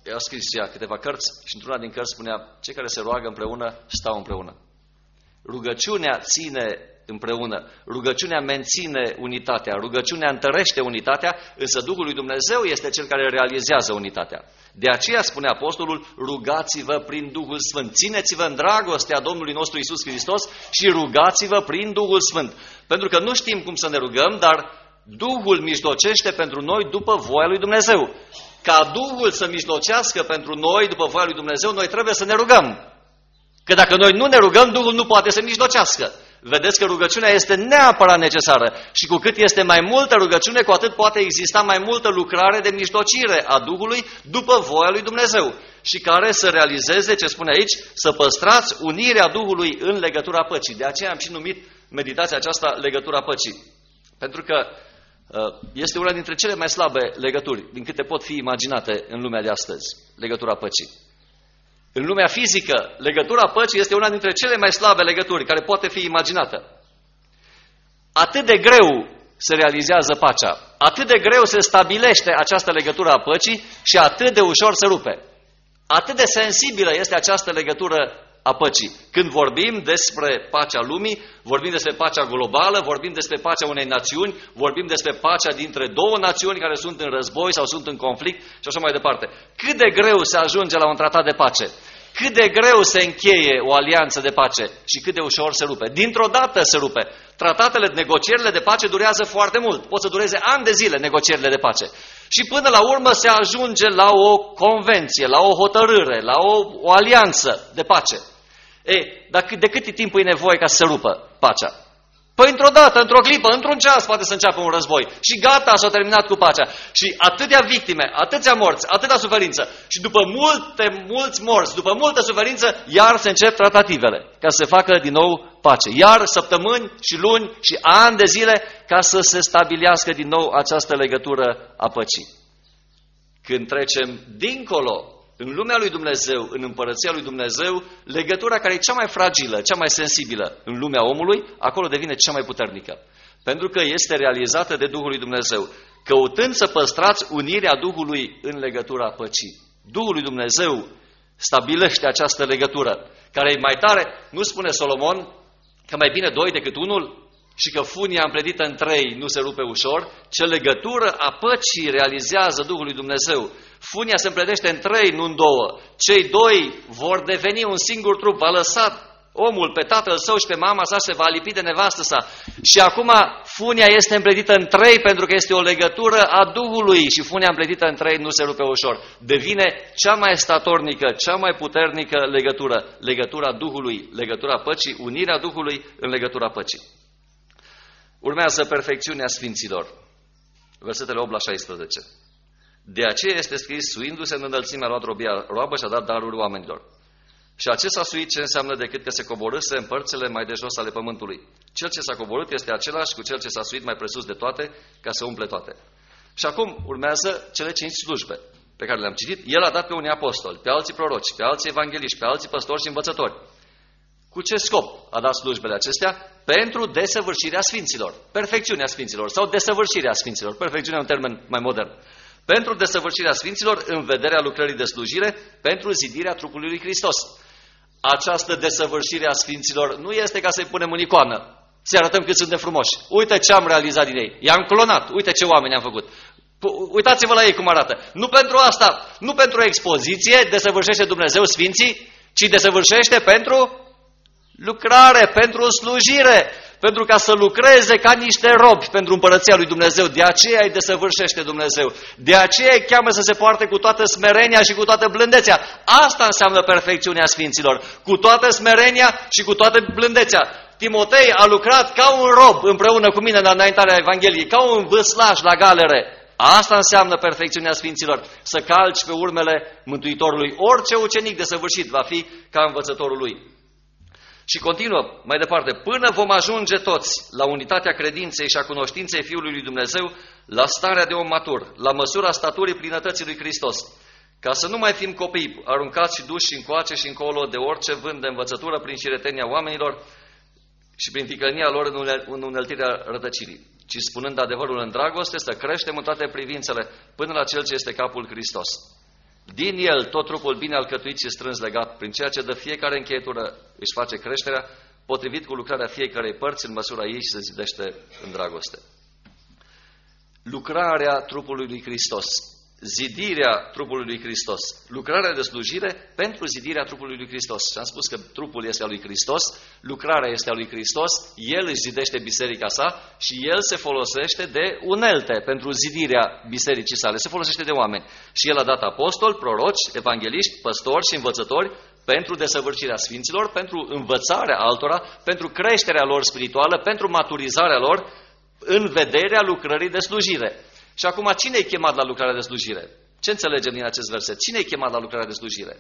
a scris ea câteva cărți și într-una din cărți spunea: cei care se roagă împreună stau împreună. Rugăciunea ține împreună, rugăciunea menține unitatea, rugăciunea întărește unitatea, însă Duhul lui Dumnezeu este Cel care realizează unitatea. De aceea spune apostolul: rugați-vă prin Duhul Sfânt, țineți-vă în dragostea Domnului nostru Iisus Hristos și rugați-vă prin Duhul Sfânt. Pentru că nu știm cum să ne rugăm, dar Duhul mijlocește pentru noi după voia lui Dumnezeu. Ca Duhul să mijlocească pentru noi după voia lui Dumnezeu, noi trebuie să ne rugăm. Că dacă noi nu ne rugăm, Duhul nu poate să mijlocească. Vedeți că rugăciunea este neapărat necesară și cu cât este mai multă rugăciune, cu atât poate exista mai multă lucrare de mijlocire a Duhului după voia lui Dumnezeu și care să realizeze, ce spune aici, să păstrați unirea Duhului în legătura păcii. De aceea am și numit meditația aceasta legătura păcii. Pentru că este una dintre cele mai slabe legături din câte pot fi imaginate în lumea de astăzi, legătura păcii. În lumea fizică, legătura păcii este una dintre cele mai slabe legături care poate fi imaginată. Atât de greu se realizează pacea, atât de greu se stabilește această legătură a păcii și atât de ușor se rupe. Atât de sensibilă este această legătură a păcii. Când vorbim despre pacea lumii, vorbim despre pacea globală, vorbim despre pacea unei națiuni, vorbim despre pacea dintre două națiuni care sunt în război sau sunt în conflict și așa mai departe. Cât de greu se ajunge la un tratat de pace, cât de greu se încheie o alianță de pace și cât de ușor se rupe. Dintr-o dată se rupe. Tratatele, negocierile de pace durează foarte mult. Pot să dureze ani de zile negocierile de pace. Și până la urmă se ajunge la o convenție, la o hotărâre, la o alianță de pace. De cât timp e nevoie ca să se rupă pacea? Păi într-o dată, într-o clipă, într-un ceas poate să înceapă un război. Și gata, s-a terminat cu pacea. Și atâtea victime, atâția morți, atâta suferință. Și după mulți morți, după multă suferință, iar se încep tratativele ca să se facă din nou pace. Iar săptămâni și luni și ani de zile ca să se stabilească din nou această legătură a păcii. Când trecem dincolo, în lumea lui Dumnezeu, în împărăția lui Dumnezeu, legătura care e cea mai fragilă, cea mai sensibilă în lumea omului, acolo devine cea mai puternică. Pentru că este realizată de Duhul lui Dumnezeu. Căutând să păstrați unirea Duhului în legătura păcii. Duhul lui Dumnezeu stabilește această legătură, care e mai tare, nu spune Solomon, că mai bine doi decât unul și că funia împletită în trei nu se rupe ușor, ce legătură a păcii realizează Duhul lui Dumnezeu. Funia se împletește în trei, nu în două. Cei doi vor deveni un singur trup. Va lăsa omul pe tatăl său și pe mama sa, se va lipi de nevastă sa. Și acum funia este împletită în trei pentru că este o legătură a Duhului și funia împletită în trei nu se rupe ușor. Devine cea mai statornică, cea mai puternică legătură. Legătura Duhului, legătura păcii, unirea Duhului în legătura păcii. Urmează perfecțiunea sfinților. Versetele 8 la 16. De aceea este scris: suindu-se în înălțime a luat robia roabă și a dat daruri oamenilor. Și acesta suit ce înseamnă decât că se coborâse în părțile mai de jos ale pământului. Cel ce s-a coborât este același cu cel ce s-a suit mai presus de toate, ca să umple toate. Și acum urmează cele 5 slujbe pe care le-am citit. El a dat pe unii apostoli, pe alții proroci, pe alții evangeliști, pe alții păstori și învățători. Cu ce scop a dat slujbele acestea? Pentru desăvârșirea sfinților, perfecțiunea sfinților sau desăvârșirea sfinților. Perfecțiunea e un termen mai modern. Pentru desăvârșirea sfinților în vederea lucrării de slujire, pentru zidirea trupului lui Hristos. Această desăvârșire a sfinților nu este ca să-i punem în icoană, să arătăm cât sunt de frumoși. Uite ce am realizat din ei. I-am clonat, uite ce oameni am făcut. Uitați-vă la ei cum arată. Nu pentru asta, nu pentru o expoziție desăvârșește Dumnezeu sfinții, ci desăvârșește pentru lucrare, pentru slujire, pentru ca să lucreze ca niște robi pentru împărăția lui Dumnezeu. De aceea îi desăvârșește Dumnezeu. De aceea îi cheamă să se poarte cu toată smerenia și cu toată blândețea. Asta înseamnă perfecțiunea sfinților. Cu toată smerenia și cu toată blândețea. Timotei a lucrat ca un rob împreună cu mine în înaintarea Evangheliei, ca un vâslaș la galere. Asta înseamnă perfecțiunea sfinților. Să calci pe urmele Mântuitorului. Orice ucenic desăvârșit va fi ca învățătorul lui. Și continuă mai departe, până vom ajunge toți la unitatea credinței și a cunoștinței Fiului lui Dumnezeu, la starea de om matur, la măsura staturii plinătății lui Hristos, ca să nu mai fim copii aruncați și duși încoace și încolo de orice vânt de învățătură prin șiretenia oamenilor și prin ticălnia lor în uneltirea rătăcirii, ci spunând adevărul în dragoste, să creștem în toate privințele până la Cel ce este capul Hristos. Din el, tot trupul bine alcătuit și strâns legat, prin ceea ce dă fiecare încheietură, își face creșterea, potrivit cu lucrarea fiecarei părți în măsura ei și se zidește în dragoste. Lucrarea trupului lui Hristos, zidirea trupului lui Hristos, lucrarea de slujire pentru zidirea trupului lui Hristos. Și am spus că trupul este al lui Hristos, lucrarea este a lui Hristos, El își zidește biserica sa și El se folosește de unelte pentru zidirea bisericii sale, se folosește de oameni. Și El a dat apostoli, proroci, evangeliști, păstori și învățători pentru desăvârșirea sfinților, pentru învățarea altora, pentru creșterea lor spirituală, pentru maturizarea lor în vederea lucrării de slujire. Și acum, cine e chemat la lucrarea de slujire? Ce înțelegem din acest verset? Cine e chemat la lucrarea de slujire?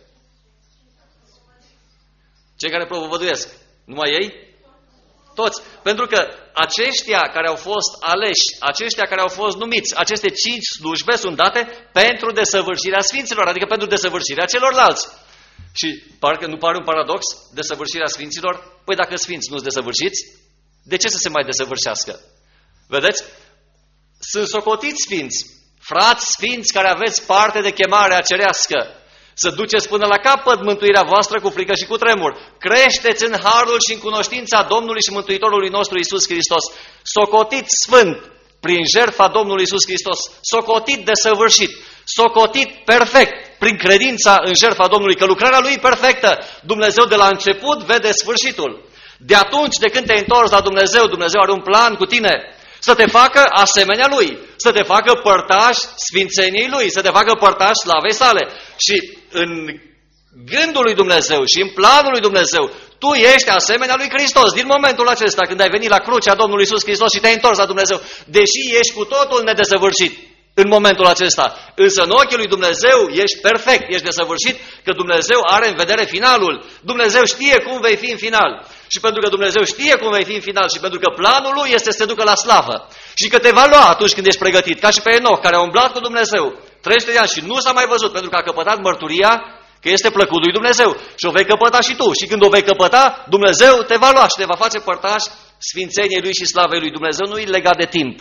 Cei care propovăduiesc. Numai ei? Toți. Pentru că aceștia care au fost aleși, aceștia care au fost numiți, aceste 5 slujbe sunt date pentru desăvârșirea sfinților, adică pentru desăvârșirea celorlalți. Și parcă nu pare un paradox desăvârșirea sfinților? Păi dacă sfinți nu-s desăvârșiți, de ce să se mai desăvârșească? Vedeți? Sunt socotiți sfinți, frați sfinți care aveți parte de chemarea cerească, să duceți până la capăt mântuirea voastră cu frică și cu tremur. Creșteți în harul și în cunoștința Domnului și Mântuitorului nostru Iisus Hristos. Socotit sfânt prin jertfa Domnului Iisus Hristos, socotit desăvârșit, socotit perfect prin credința în jertfa Domnului, că lucrarea Lui e perfectă. Dumnezeu de la început vede sfârșitul. De atunci, de când te-ai întors la Dumnezeu, Dumnezeu are un plan cu tine. Să te facă asemenea Lui, să te facă părtaș sfințeniei Lui, să te facă părtaș slavei sale. Și în gândul lui Dumnezeu și în planul lui Dumnezeu, tu ești asemenea lui Hristos. Din momentul acesta, când ai venit la crucea Domnului Iisus Hristos și te-ai întors la Dumnezeu, deși ești cu totul nedesăvârșit în momentul acesta, însă în ochii lui Dumnezeu ești perfect, ești desăvârșit, că Dumnezeu are în vedere finalul. Dumnezeu știe cum vei fi în final. Și pentru că Dumnezeu știe cum vei fi în final și pentru că planul Lui este să te ducă la slavă și că te va lua atunci când ești pregătit, ca și pe Enoch, care a umblat cu Dumnezeu 300 de ani și nu s-a mai văzut pentru că a căpătat mărturia că este plăcut lui Dumnezeu. Și o vei căpăta și tu. Și când o vei căpăta, Dumnezeu te va lua și te va face părtaș sfințeniei Lui și slavei Lui. Dumnezeu nu e legat de timp.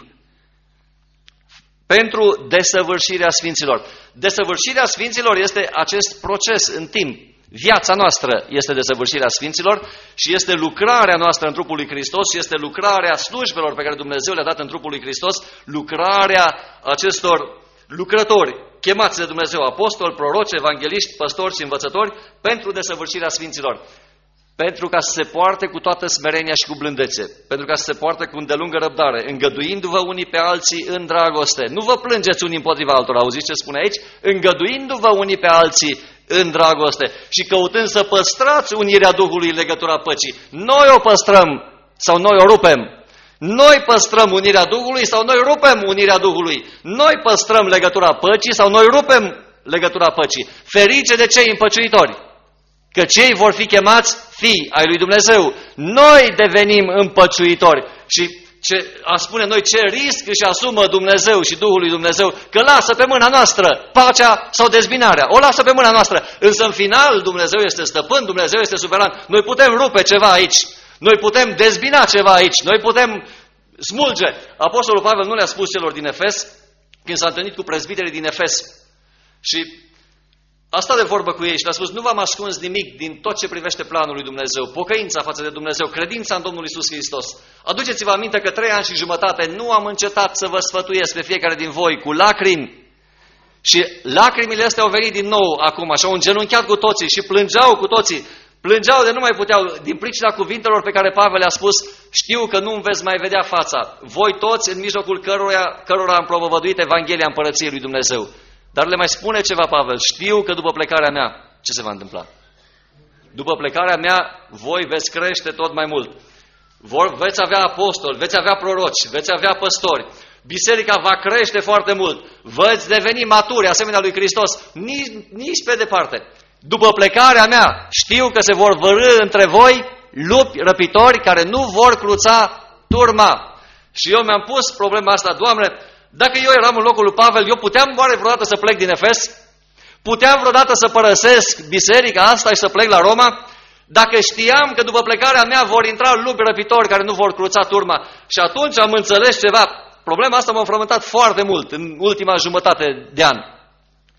Pentru desăvârșirea sfinților. Desăvârșirea sfinților este acest proces în timp. Viața noastră este desăvârșirea sfinților și este lucrarea noastră în trupul lui Hristos și este lucrarea slujbelor pe care Dumnezeu le-a dat în trupul lui Hristos, lucrarea acestor lucrători chemați de Dumnezeu, apostoli, proroci, evangeliști, păstori și învățători, pentru desăvârșirea sfinților. Pentru ca să se poarte cu toată smerenia și cu blândețe, pentru ca să se poarte cu îndelungă răbdare, îngăduindu-vă unii pe alții în dragoste. Nu vă plângeți unii împotriva altora, auziți ce spune aici? Îngăduindu-vă unii pe alții în dragoste și căutând să păstrați unirea Duhului în legătura păcii. Noi o păstrăm sau noi o rupem? Noi păstrăm unirea Duhului sau noi rupem unirea Duhului? Noi păstrăm legătura păcii sau noi rupem legătura păcii? Ferice de cei împăciuitori, că cei vor fi chemați fii ai lui Dumnezeu. Noi devenim împăciuitori. Și a spune noi ce risc își asumă Dumnezeu și Duhul lui Dumnezeu, că lasă pe mâna noastră pacea sau dezbinarea. O lasă pe mâna noastră. Însă în final Dumnezeu este stăpân, Dumnezeu este suveran. Noi putem rupe ceva aici. Noi putem dezbina ceva aici. Noi putem smulge. Apostolul Pavel nu le-a spus celor din Efes, când s-a întâlnit cu prezbiterii din Efes. Și a stat de vorbă cu ei și le-a spus, nu v-am ascuns nimic din tot ce privește planul lui Dumnezeu, pocăința față de Dumnezeu, credința în Domnul Iisus Hristos. Aduceți-vă aminte că 3 ani și jumătate nu am încetat să vă sfătuiesc pe fiecare din voi cu lacrimi. Și lacrimile astea au venit din nou acum și au îngenunchiat cu toții și plângeau cu toții. Plângeau de nu mai puteau, din pricina cuvintelor pe care Pavel le-a spus, știu că nu-mi veți mai vedea fața. Voi toți, în mijlocul cărora am propovăduit Evanghelia Împărăției lui Dumnezeu. Dar le mai spune ceva Pavel, știu că după plecarea mea, ce se va întâmpla? După plecarea mea, voi veți crește tot mai mult. Veți avea apostoli, veți avea proroci, veți avea păstori. Biserica va crește foarte mult. Veți deveni maturi, asemenea lui Hristos. Nici pe departe. După plecarea mea, știu că se vor vărî între voi lupi răpitori care nu vor cruța turma. Și eu mi-am pus problema asta, Doamne, dacă eu eram în locul lui Pavel, eu puteam oare vreodată să plec din Efes? Puteam vreodată să părăsesc biserica asta și să plec la Roma? Dacă știam că după plecarea mea vor intra lupi răpitori care nu vor cruța turma. Și atunci am înțeles ceva. Problema asta m-a înfrământat foarte mult în ultima jumătate de an.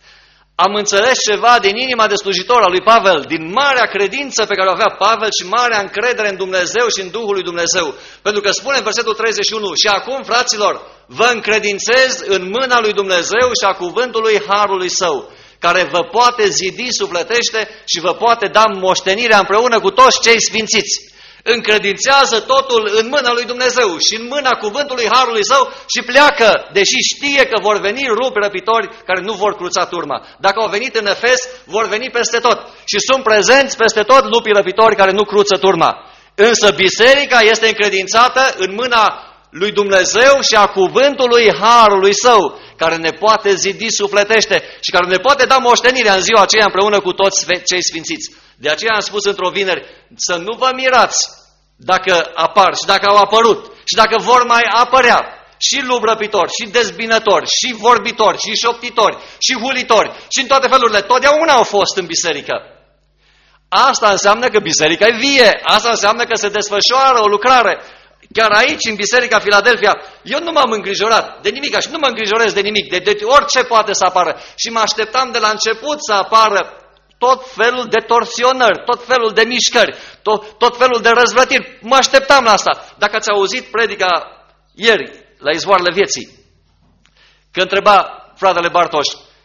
Am înțeles ceva din inima de slujitor al lui Pavel, din marea credință pe care o avea Pavel și marea încredere în Dumnezeu și în Duhul lui Dumnezeu. Pentru că spune în versetul 31, și acum, fraților, vă încredințez în mâna lui Dumnezeu și a cuvântului harului său, care vă poate zidi sufletește și vă poate da moștenirea împreună cu toți cei sfințiți. Încredințează totul în mâna lui Dumnezeu și în mâna cuvântului harului său și pleacă, deși știe că vor veni rupi răpitori care nu vor cruța turma. Dacă au venit în Efes, vor veni peste tot și sunt prezenți peste tot lupii răpitori care nu cruță turma. Însă biserica este încredințată în mâna lui Dumnezeu și a cuvântului harului său, care ne poate zidi sufletește și care ne poate da moștenirea în ziua aceea împreună cu toți cei sfințiți. De aceea am spus într-o vineri să nu vă mirați dacă apar și dacă au apărut și dacă vor mai apărea și lubrăpitori, și dezbinători, și vorbitori, și șoptitori, și hulitori, și în toate felurile. Totdeauna au fost în biserică. Asta înseamnă că biserica e vie, asta înseamnă că se desfășoară o lucrare. Chiar aici, în Biserica Filadelfia, eu nu m-am îngrijorat de nimic și nu mă îngrijorez de nimic, de orice poate să apară. Și mă așteptam de la început să apară tot felul de torsionări, tot felul de mișcări, tot felul de răzvrătiri. Mă așteptam la asta. Dacă ați auzit predica ieri, la Izvoarele Vieții, că întreba fratele Bartoș,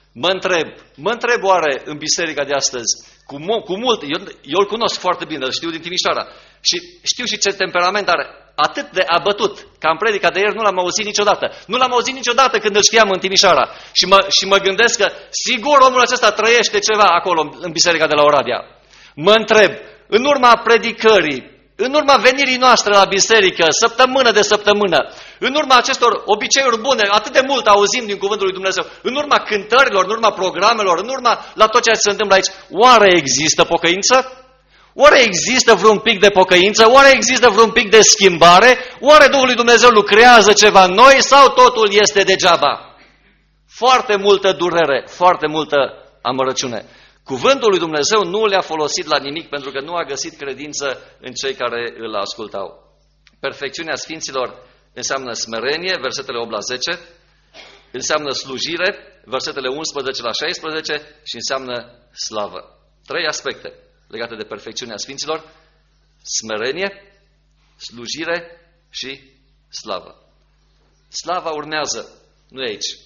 mă întreb oare în biserica de astăzi, cu mult, eu îl cunosc foarte bine, îl știu din Timișoara, și știu și ce temperament are, atât de abătut, ca în predica de ieri nu l-am auzit niciodată. Nu l-am auzit niciodată când îl știam în Timișoara. Și mă gândesc că sigur omul acesta trăiește ceva acolo în biserica de la Oradea. Mă întreb, în urma predicării, în urma venirii noastre la biserică, săptămână de săptămână, în urma acestor obiceiuri bune, atât de mult auzim din cuvântul lui Dumnezeu, în urma cântărilor, în urma programelor, în urma la tot ceea ce se întâmplă aici, oare există pocăință? Oare există vreun pic de pocăință? Oare există vreun pic de schimbare? Oare Duhul lui Dumnezeu lucrează ceva în noi sau totul este degeaba? Foarte multă durere, foarte multă amărăciune. Cuvântul lui Dumnezeu nu le-a folosit la nimic pentru că nu a găsit credință în cei care îl ascultau. Perfecțiunea sfinților înseamnă smerenie, versetele 8 la 10, înseamnă slujire, versetele 11 la 16 și înseamnă slavă. 3 aspecte legate de perfecțiunea sfinților: smerenie, slujire și slavă. Slava urmează, nu e aici.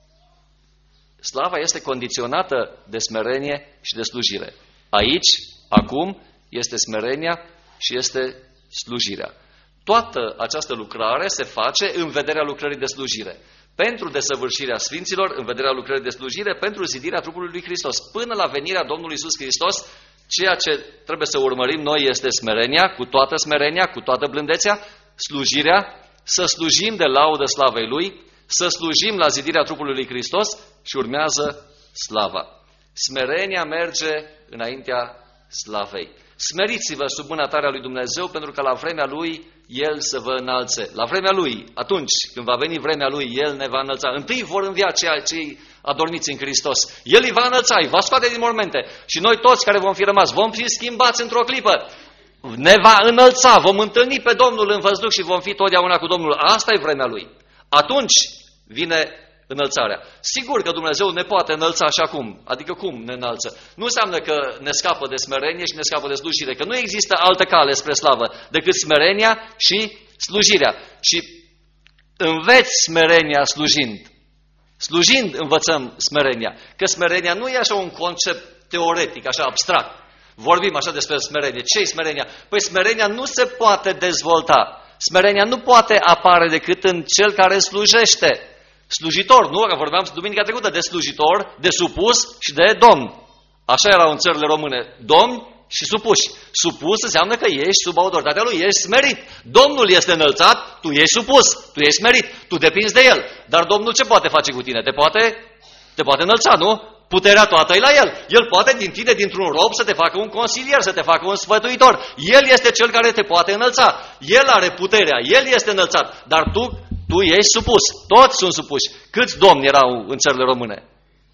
Slava este condiționată de smerenie și de slujire. Aici, acum, este smerenia și este slujirea. Toată această lucrare se face în vederea lucrării de slujire. Pentru desăvârșirea sfinților, în vederea lucrării de slujire, pentru zidirea trupului lui Hristos. Până la venirea Domnului Iisus Hristos, ceea ce trebuie să urmărim noi este smerenia, cu toată blândețea, slujirea, să slujim de laudă slavei Lui, să slujim la zidirea trupului lui Hristos și urmează slava. Smerenia merge înaintea slavei. Smeriți-vă sub mâna tare a lui Dumnezeu, pentru că la vremea Lui El să vă înalțe. La vremea Lui, atunci când va veni vremea Lui, El ne va înălța. Întâi vor învia cei adormiți în Hristos. El îi va înălța, îi va scoate din morminte. Și noi toți care vom fi rămas, vom fi schimbați într-o clipă. Ne va înălța, vom întâlni pe Domnul în văzduh și vom fi totdeauna cu Domnul. Asta e vremea Lui. Atunci vine înălțarea. Sigur că Dumnezeu ne poate înălța și acum. Adică cum ne înalță? Nu înseamnă că ne scapă de smerenie și ne scapă de slujire, că nu există altă cale spre slavă decât smerenia și slujirea. Și înveți smerenia slujind. Slujind învățăm smerenia. Că smerenia nu e așa un concept teoretic, așa abstract. Vorbim așa despre smerenie. Ce-i smerenia? Păi smerenia nu se poate dezvolta. Smerenia nu poate apare decât în cel care slujește. Slujitor, nu? Că vorbeam duminica trecută de slujitor, de supus și de domn. Așa erau în țările române. Domni și supuși. Supus înseamnă că ești sub autoritatea lui, ești smerit. Domnul este înălțat, tu ești supus, tu ești smerit, tu depinzi de el. Dar Domnul ce poate face cu tine? Te poate înălța, nu? Puterea toată e la El. El poate din tine, dintr-un rob, să te facă un consilier, să te facă un sfătuitor. El este cel care te poate înălța. El are puterea, El este înălțat. Dar tu ești supus. Toți sunt supuși. Câți domni erau în țările române?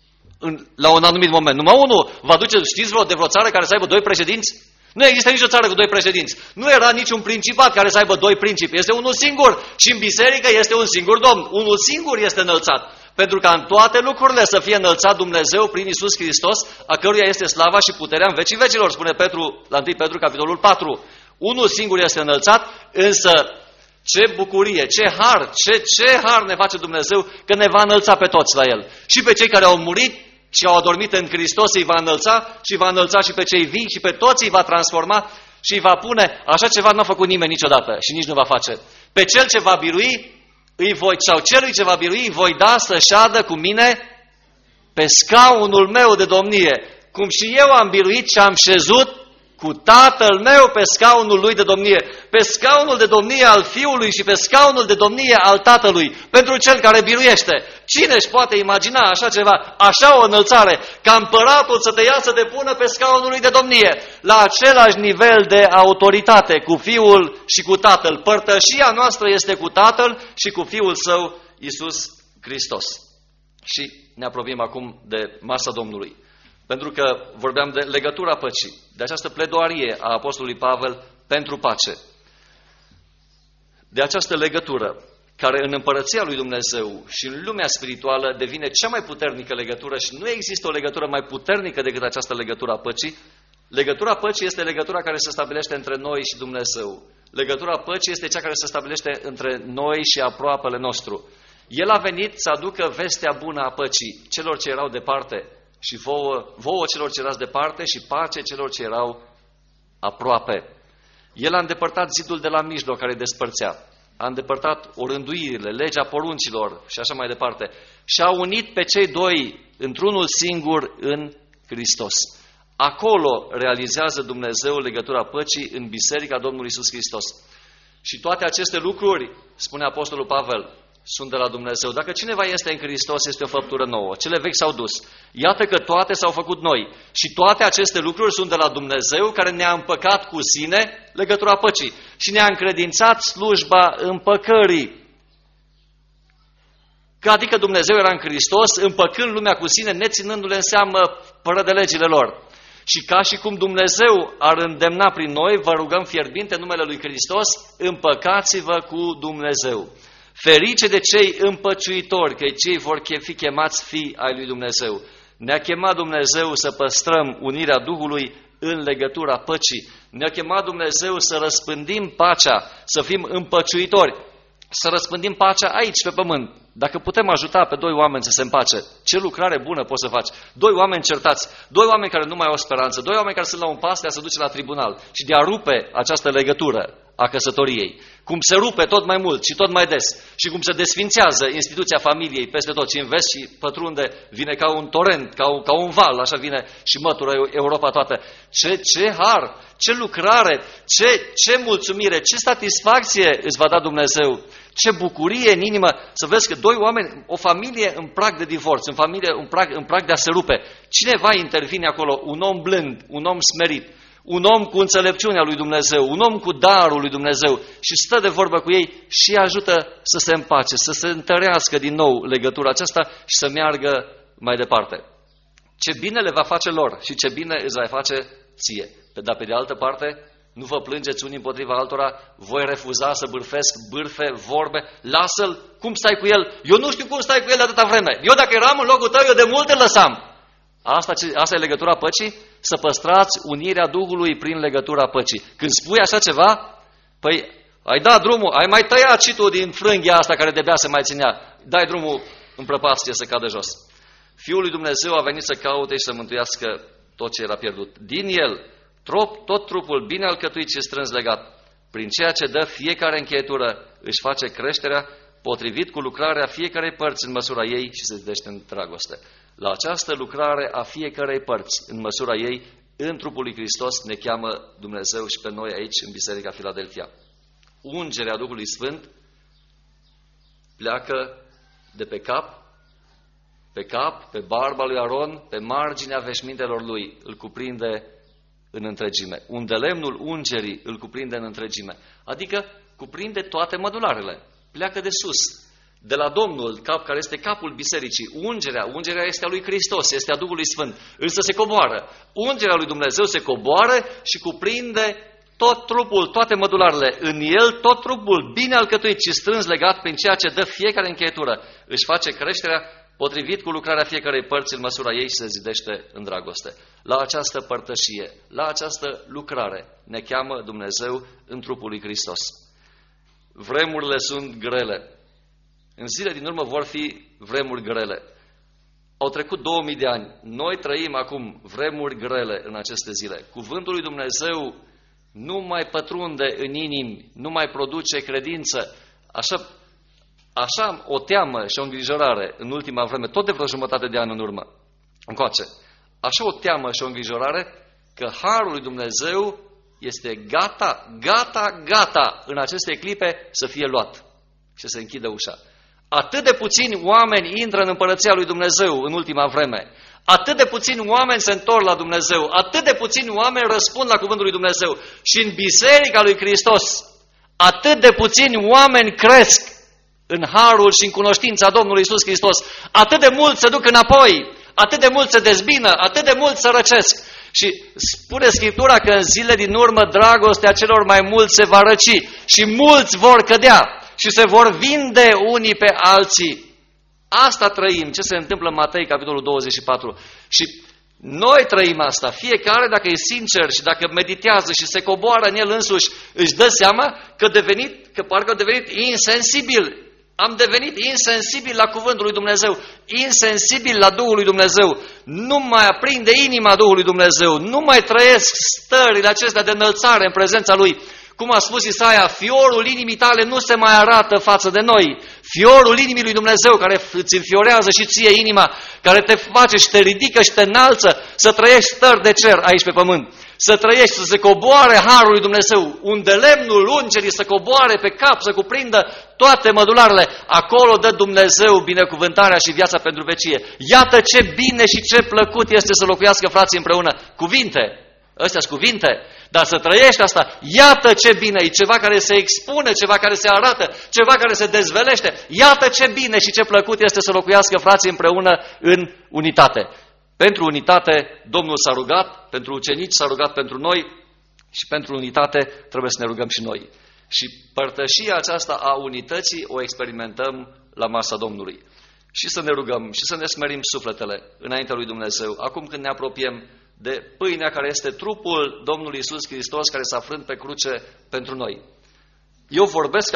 La un anumit moment. Numai unul vă aduce, știți de vreo țară care să aibă 2 președinți? Nu există nicio țară cu 2 președinți. Nu era niciun principat care să aibă 2 principi. Este unul singur. Și în biserică este un singur domn. Unul singur este înălțat. Pentru ca în toate lucrurile să fie înălțat Dumnezeu prin Iisus Hristos, a căruia este slava și puterea în vecii vecilor, spune Petru, la 1 Petru, capitolul 4. Unul singur este înălțat, însă ce bucurie, ce har ne face Dumnezeu că ne va înălța pe toți la El. Și pe cei care au murit și au adormit în Hristos îi va înălța și va înălța și pe cei vii și pe toți îi va transforma și îi va pune. Așa ceva n-a făcut nimeni niciodată și nici nu va face. Pe cel ce va birui, celui ce va birui, îi voi da să șadă cu mine pe scaunul meu de domnie. Cum și eu am biruit și am șezut cu Tatăl meu pe scaunul lui de domnie, pe scaunul de domnie al Fiului și pe scaunul de domnie al Tatălui, pentru cel care biruiește. Cine își poate imagina așa ceva, așa o înălțare, ca împăratul să te ia să te pună pe scaunul lui de domnie, la același nivel de autoritate cu Fiul și cu Tatăl. Părtășia noastră este cu Tatăl și cu Fiul Său, Iisus Hristos. Și ne apropiem acum de masa Domnului. Pentru că vorbeam de legătura păcii, de această pledoarie a Apostolului Pavel pentru pace. De această legătură care în împărăția lui Dumnezeu și în lumea spirituală devine cea mai puternică legătură și nu există o legătură mai puternică decât această legătură a păcii. Legătura păcii este legătura care se stabilește între noi și Dumnezeu. Legătura păcii este cea care se stabilește între noi și aproapele nostru. El a venit să aducă vestea bună a păcii celor ce erau departe și vouă celor ce erați departe și pace celor ce erau aproape. El a îndepărtat zidul de la mijloc care despărțea. A îndepărtat orânduirile, legea poruncilor și așa mai departe. Și a unit pe cei doi într-unul singur în Hristos. Acolo realizează Dumnezeu legătura păcii în Biserica Domnului Iisus Hristos. Și toate aceste lucruri, spune Apostolul Pavel, sunt de la Dumnezeu. Dacă cineva este în Hristos, este o făptură nouă. Cele vechi s-au dus. Iată că toate s-au făcut noi. Și toate aceste lucruri sunt de la Dumnezeu, care ne-a împăcat cu sine legătura păcii și ne-a încredințat slujba împăcării. Că adică Dumnezeu era în Hristos, împăcând lumea cu sine, neținându-le în seamă fără de legile lor. Și ca și cum Dumnezeu ar îndemna prin noi, vă rugăm fierbinte în numele lui Hristos, împăcați-vă cu Dumnezeu. Ferice de cei împăciuitori, că cei vor fi chemați fii ai lui Dumnezeu. Ne-a chemat Dumnezeu să păstrăm unirea Duhului în legătura păcii. Ne-a chemat Dumnezeu să răspândim pacea, să fim împăciuitori, să răspândim pacea aici pe pământ. Dacă putem ajuta pe doi oameni să se împace, ce lucrare bună poți să faci? Doi oameni certați, doi oameni care nu mai au speranță, doi oameni care sunt la un pas de a se duce la tribunal și de a rupe această legătură a căsătoriei. Cum se rupe tot mai mult și tot mai des și cum se desfințează instituția familiei peste tot și în vest și pătrunde, vine ca un torent, ca un val, așa vine și mătură Europa toată. Ce har, ce lucrare, ce mulțumire, ce satisfacție îți va da Dumnezeu, ce bucurie în inimă să vezi că doi oameni, o familie în prag de divorț, în prag de a se rupe. Cineva intervine acolo, un om blând, un om smerit, un om cu înțelepciunea lui Dumnezeu, un om cu darul lui Dumnezeu și stă de vorbă cu ei și ajută să se împace, să se întărească din nou legătura aceasta și să meargă mai departe. Ce bine le va face lor și ce bine îți va face ție. Dar pe de altă parte, nu vă plângeți unii împotriva altora, voi refuza să bârfesc bârfe, vorbe, lasă-l, cum stai cu el? Eu nu știu cum stai cu el de atâta vreme. Eu dacă eram în locul tău, eu de mult îl lăsam. Asta e legătura păcii? Să păstrați unirea Duhului prin legătura păcii. Când spui așa ceva, păi ai dat drumul, ai mai tăiat și tu din frânghia asta care de-abia se mai ținea. Dai drumul în prăpastie să cadă jos. Fiul lui Dumnezeu a venit să caute și să mântuiască tot ce era pierdut. Din el, tot trupul bine alcătuit și strâns legat, prin ceea ce dă fiecare încheietură, își face creșterea potrivit cu lucrarea fiecarei părți în măsura ei și se zidește în dragoste. La această lucrare a fiecarei părți în măsura ei, în trupul lui Hristos, ne cheamă Dumnezeu și pe noi aici în Biserica Filadelfia. Ungerea Duhului Sfânt pleacă de pe cap, pe barba lui Aron, pe marginea veșmintelor lui, îl cuprinde în întregime. Undelemnul ungerii îl cuprinde în întregime. Adică cuprinde toate mădularele. Pleacă de sus, de la Domnul, care este capul bisericii. Ungerea este a lui Hristos, este a Duhului Sfânt, însă se coboară. Ungerea lui Dumnezeu se coboară și cuprinde tot trupul, toate mădularele. În el tot trupul bine alcătuit și strâns legat prin ceea ce dă fiecare încheietură. Își face creșterea potrivit cu lucrarea fiecarei părți în măsura ei, se zidește în dragoste. La această părtășie, la această lucrare ne cheamă Dumnezeu în trupul lui Hristos. Vremurile sunt grele. În zile din urmă vor fi vremuri grele. Au trecut 2000 de ani. Noi trăim acum vremuri grele în aceste zile. Cuvântul lui Dumnezeu nu mai pătrunde în inimi, nu mai produce credință. Așa o teamă și o îngrijorare în ultima vreme, tot de vreo jumătate de an în urmă, încoace. Așa o teamă și o îngrijorare că harul lui Dumnezeu este gata în aceste clipe să fie luat și să se închidă ușa. Atât de puțini oameni intră în împărăția lui Dumnezeu în ultima vreme. Atât de puțini oameni se întorc la Dumnezeu. Atât de puțini oameni răspund la cuvântul lui Dumnezeu. Și în biserica lui Hristos, atât de puțini oameni cresc în harul și în cunoștința Domnului Iisus Hristos. Atât de mulți se duc înapoi, atât de mulți se dezbină, atât de mulți sărăcesc. Și spune Scriptura că în zile din urmă dragostea celor mai mulți se va răci și mulți vor cădea și se vor vinde unii pe alții. Asta trăim, ce se întâmplă în Matei, capitolul 24. Și noi trăim asta. Fiecare, dacă e sincer și dacă meditează și se coboară în el însuși, își dă seama că parcă a devenit insensibil. Am devenit insensibil la cuvântul lui Dumnezeu, insensibil la Duhul lui Dumnezeu. Nu mai aprinde inima Duhului Dumnezeu, nu mai trăiesc stările acestea de înălțare în prezența Lui. Cum a spus Isaia, fiorul inimii tale nu se mai arată față de noi. Fiorul inimii lui Dumnezeu care îți înfiorează și ție inima, care te face și te ridică și te înalță să trăiești stări de cer aici pe pământ. Să trăiești, să se coboare harul lui Dumnezeu, unde lemnul ungerii să coboare pe cap, să cuprindă toate mădularele. Acolo dă Dumnezeu binecuvântarea și viața pentru vecie. Iată ce bine și ce plăcut este să locuiască frații împreună. Cuvinte, astea sunt cuvinte, dar să trăiești asta, iată ce bine, e ceva care se expune, ceva care se arată, ceva care se dezvelește. Iată ce bine și ce plăcut este să locuiască frații împreună în unitate. Pentru unitate Domnul s-a rugat, pentru ucenici s-a rugat pentru noi și pentru unitate trebuie să ne rugăm și noi. Și părtășia aceasta a unității o experimentăm la masa Domnului. Și să ne rugăm și să ne smerim sufletele înaintea lui Dumnezeu, acum când ne apropiem de pâinea care este trupul Domnului Iisus Hristos care s-a frânt pe cruce pentru noi. Eu vorbesc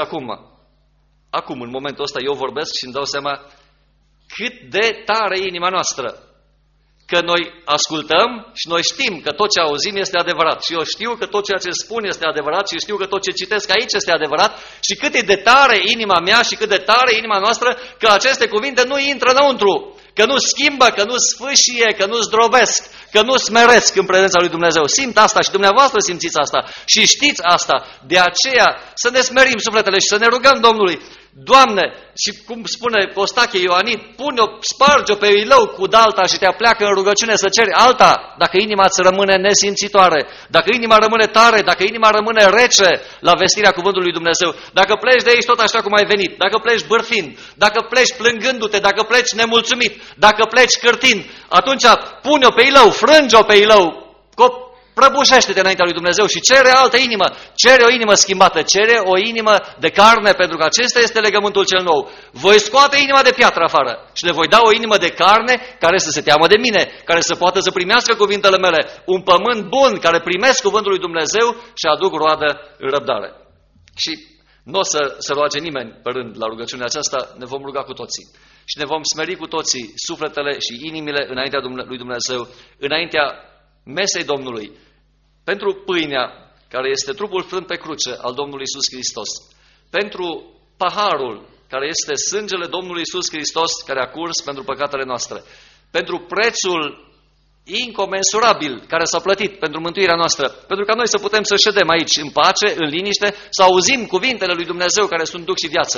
acum în momentul ăsta eu vorbesc și îmi dau seama cât de tare e inima noastră. Că noi ascultăm și noi știm că tot ce auzim este adevărat. Și eu știu că tot ceea ce spun este adevărat și știu că tot ce citesc aici este adevărat. Și cât e de tare inima mea și cât de tare inima noastră că aceste cuvinte nu intră înăuntru. Că nu schimbă, că nu sfâșie, că nu zdrobesc, că nu smeresc în prezența lui Dumnezeu. Simt asta și dumneavoastră simțiți asta și știți asta. De aceea să ne smerim sufletele și să ne rugăm Domnului. Doamne, și cum spune Costache Ioanit, pune-o, sparge-o pe ilău cu dalta și te apleacă în rugăciune să ceri alta, dacă inima îți rămâne nesimțitoare, dacă inima rămâne tare, dacă inima rămâne rece la vestirea cuvântului lui Dumnezeu, dacă pleci de aici tot așa cum ai venit, dacă pleci bârfind, dacă pleci plângându-te, dacă pleci nemulțumit, dacă pleci cârtind, atunci pune-o pe ilău, frânge-o pe ilău, prăbușește-te înaintea lui Dumnezeu și cere altă inimă, cere o inimă schimbată, cere o inimă de carne, pentru că acesta este legământul cel nou. Voi scoate inima de piatră afară și le voi da o inimă de carne care să se teamă de mine, care să poată să primească cuvintele mele, un pământ bun care primesc cuvântul lui Dumnezeu și aduc roadă în răbdare. Și nu o să se roage nimeni pe rând la rugăciunea aceasta, ne vom ruga cu toții. Și ne vom smeri cu toții sufletele și inimile înaintea lui Dumnezeu, înaintea mesei Domnului, pentru pâinea care este trupul frânt pe cruce al Domnului Iisus Hristos, pentru paharul care este sângele Domnului Iisus Hristos care a curs pentru păcatele noastre, pentru prețul incomensurabil care s-a plătit pentru mântuirea noastră, pentru ca noi să putem să ședem aici în pace, în liniște, să auzim cuvintele lui Dumnezeu care sunt duc și viață.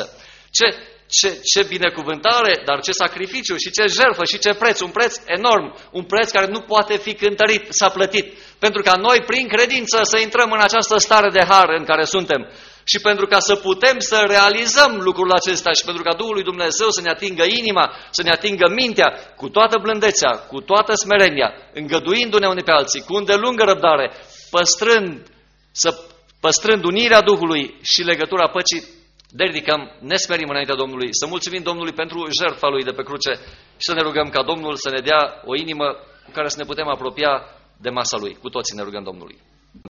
Ce binecuvântare, dar ce sacrificiu și ce jertfă și ce preț, un preț enorm, un preț care nu poate fi cântărit, s-a plătit, pentru ca noi prin credință să intrăm în această stare de har în care suntem și pentru ca să putem să realizăm lucrul acesta și pentru ca Duhul lui Dumnezeu să ne atingă inima, să ne atingă mintea cu toată blândețea, cu toată smerenia, îngăduindu-ne unii pe alții, cu îndelungă răbdare, păstrând unirea Duhului și legătura păcii, Ne ridicăm, ne smerim înaintea Domnului, să mulțumim Domnului pentru jertfa Lui de pe cruce și să ne rugăm ca Domnul să ne dea o inimă cu care să ne putem apropia de masa Lui. Cu toții ne rugăm Domnului.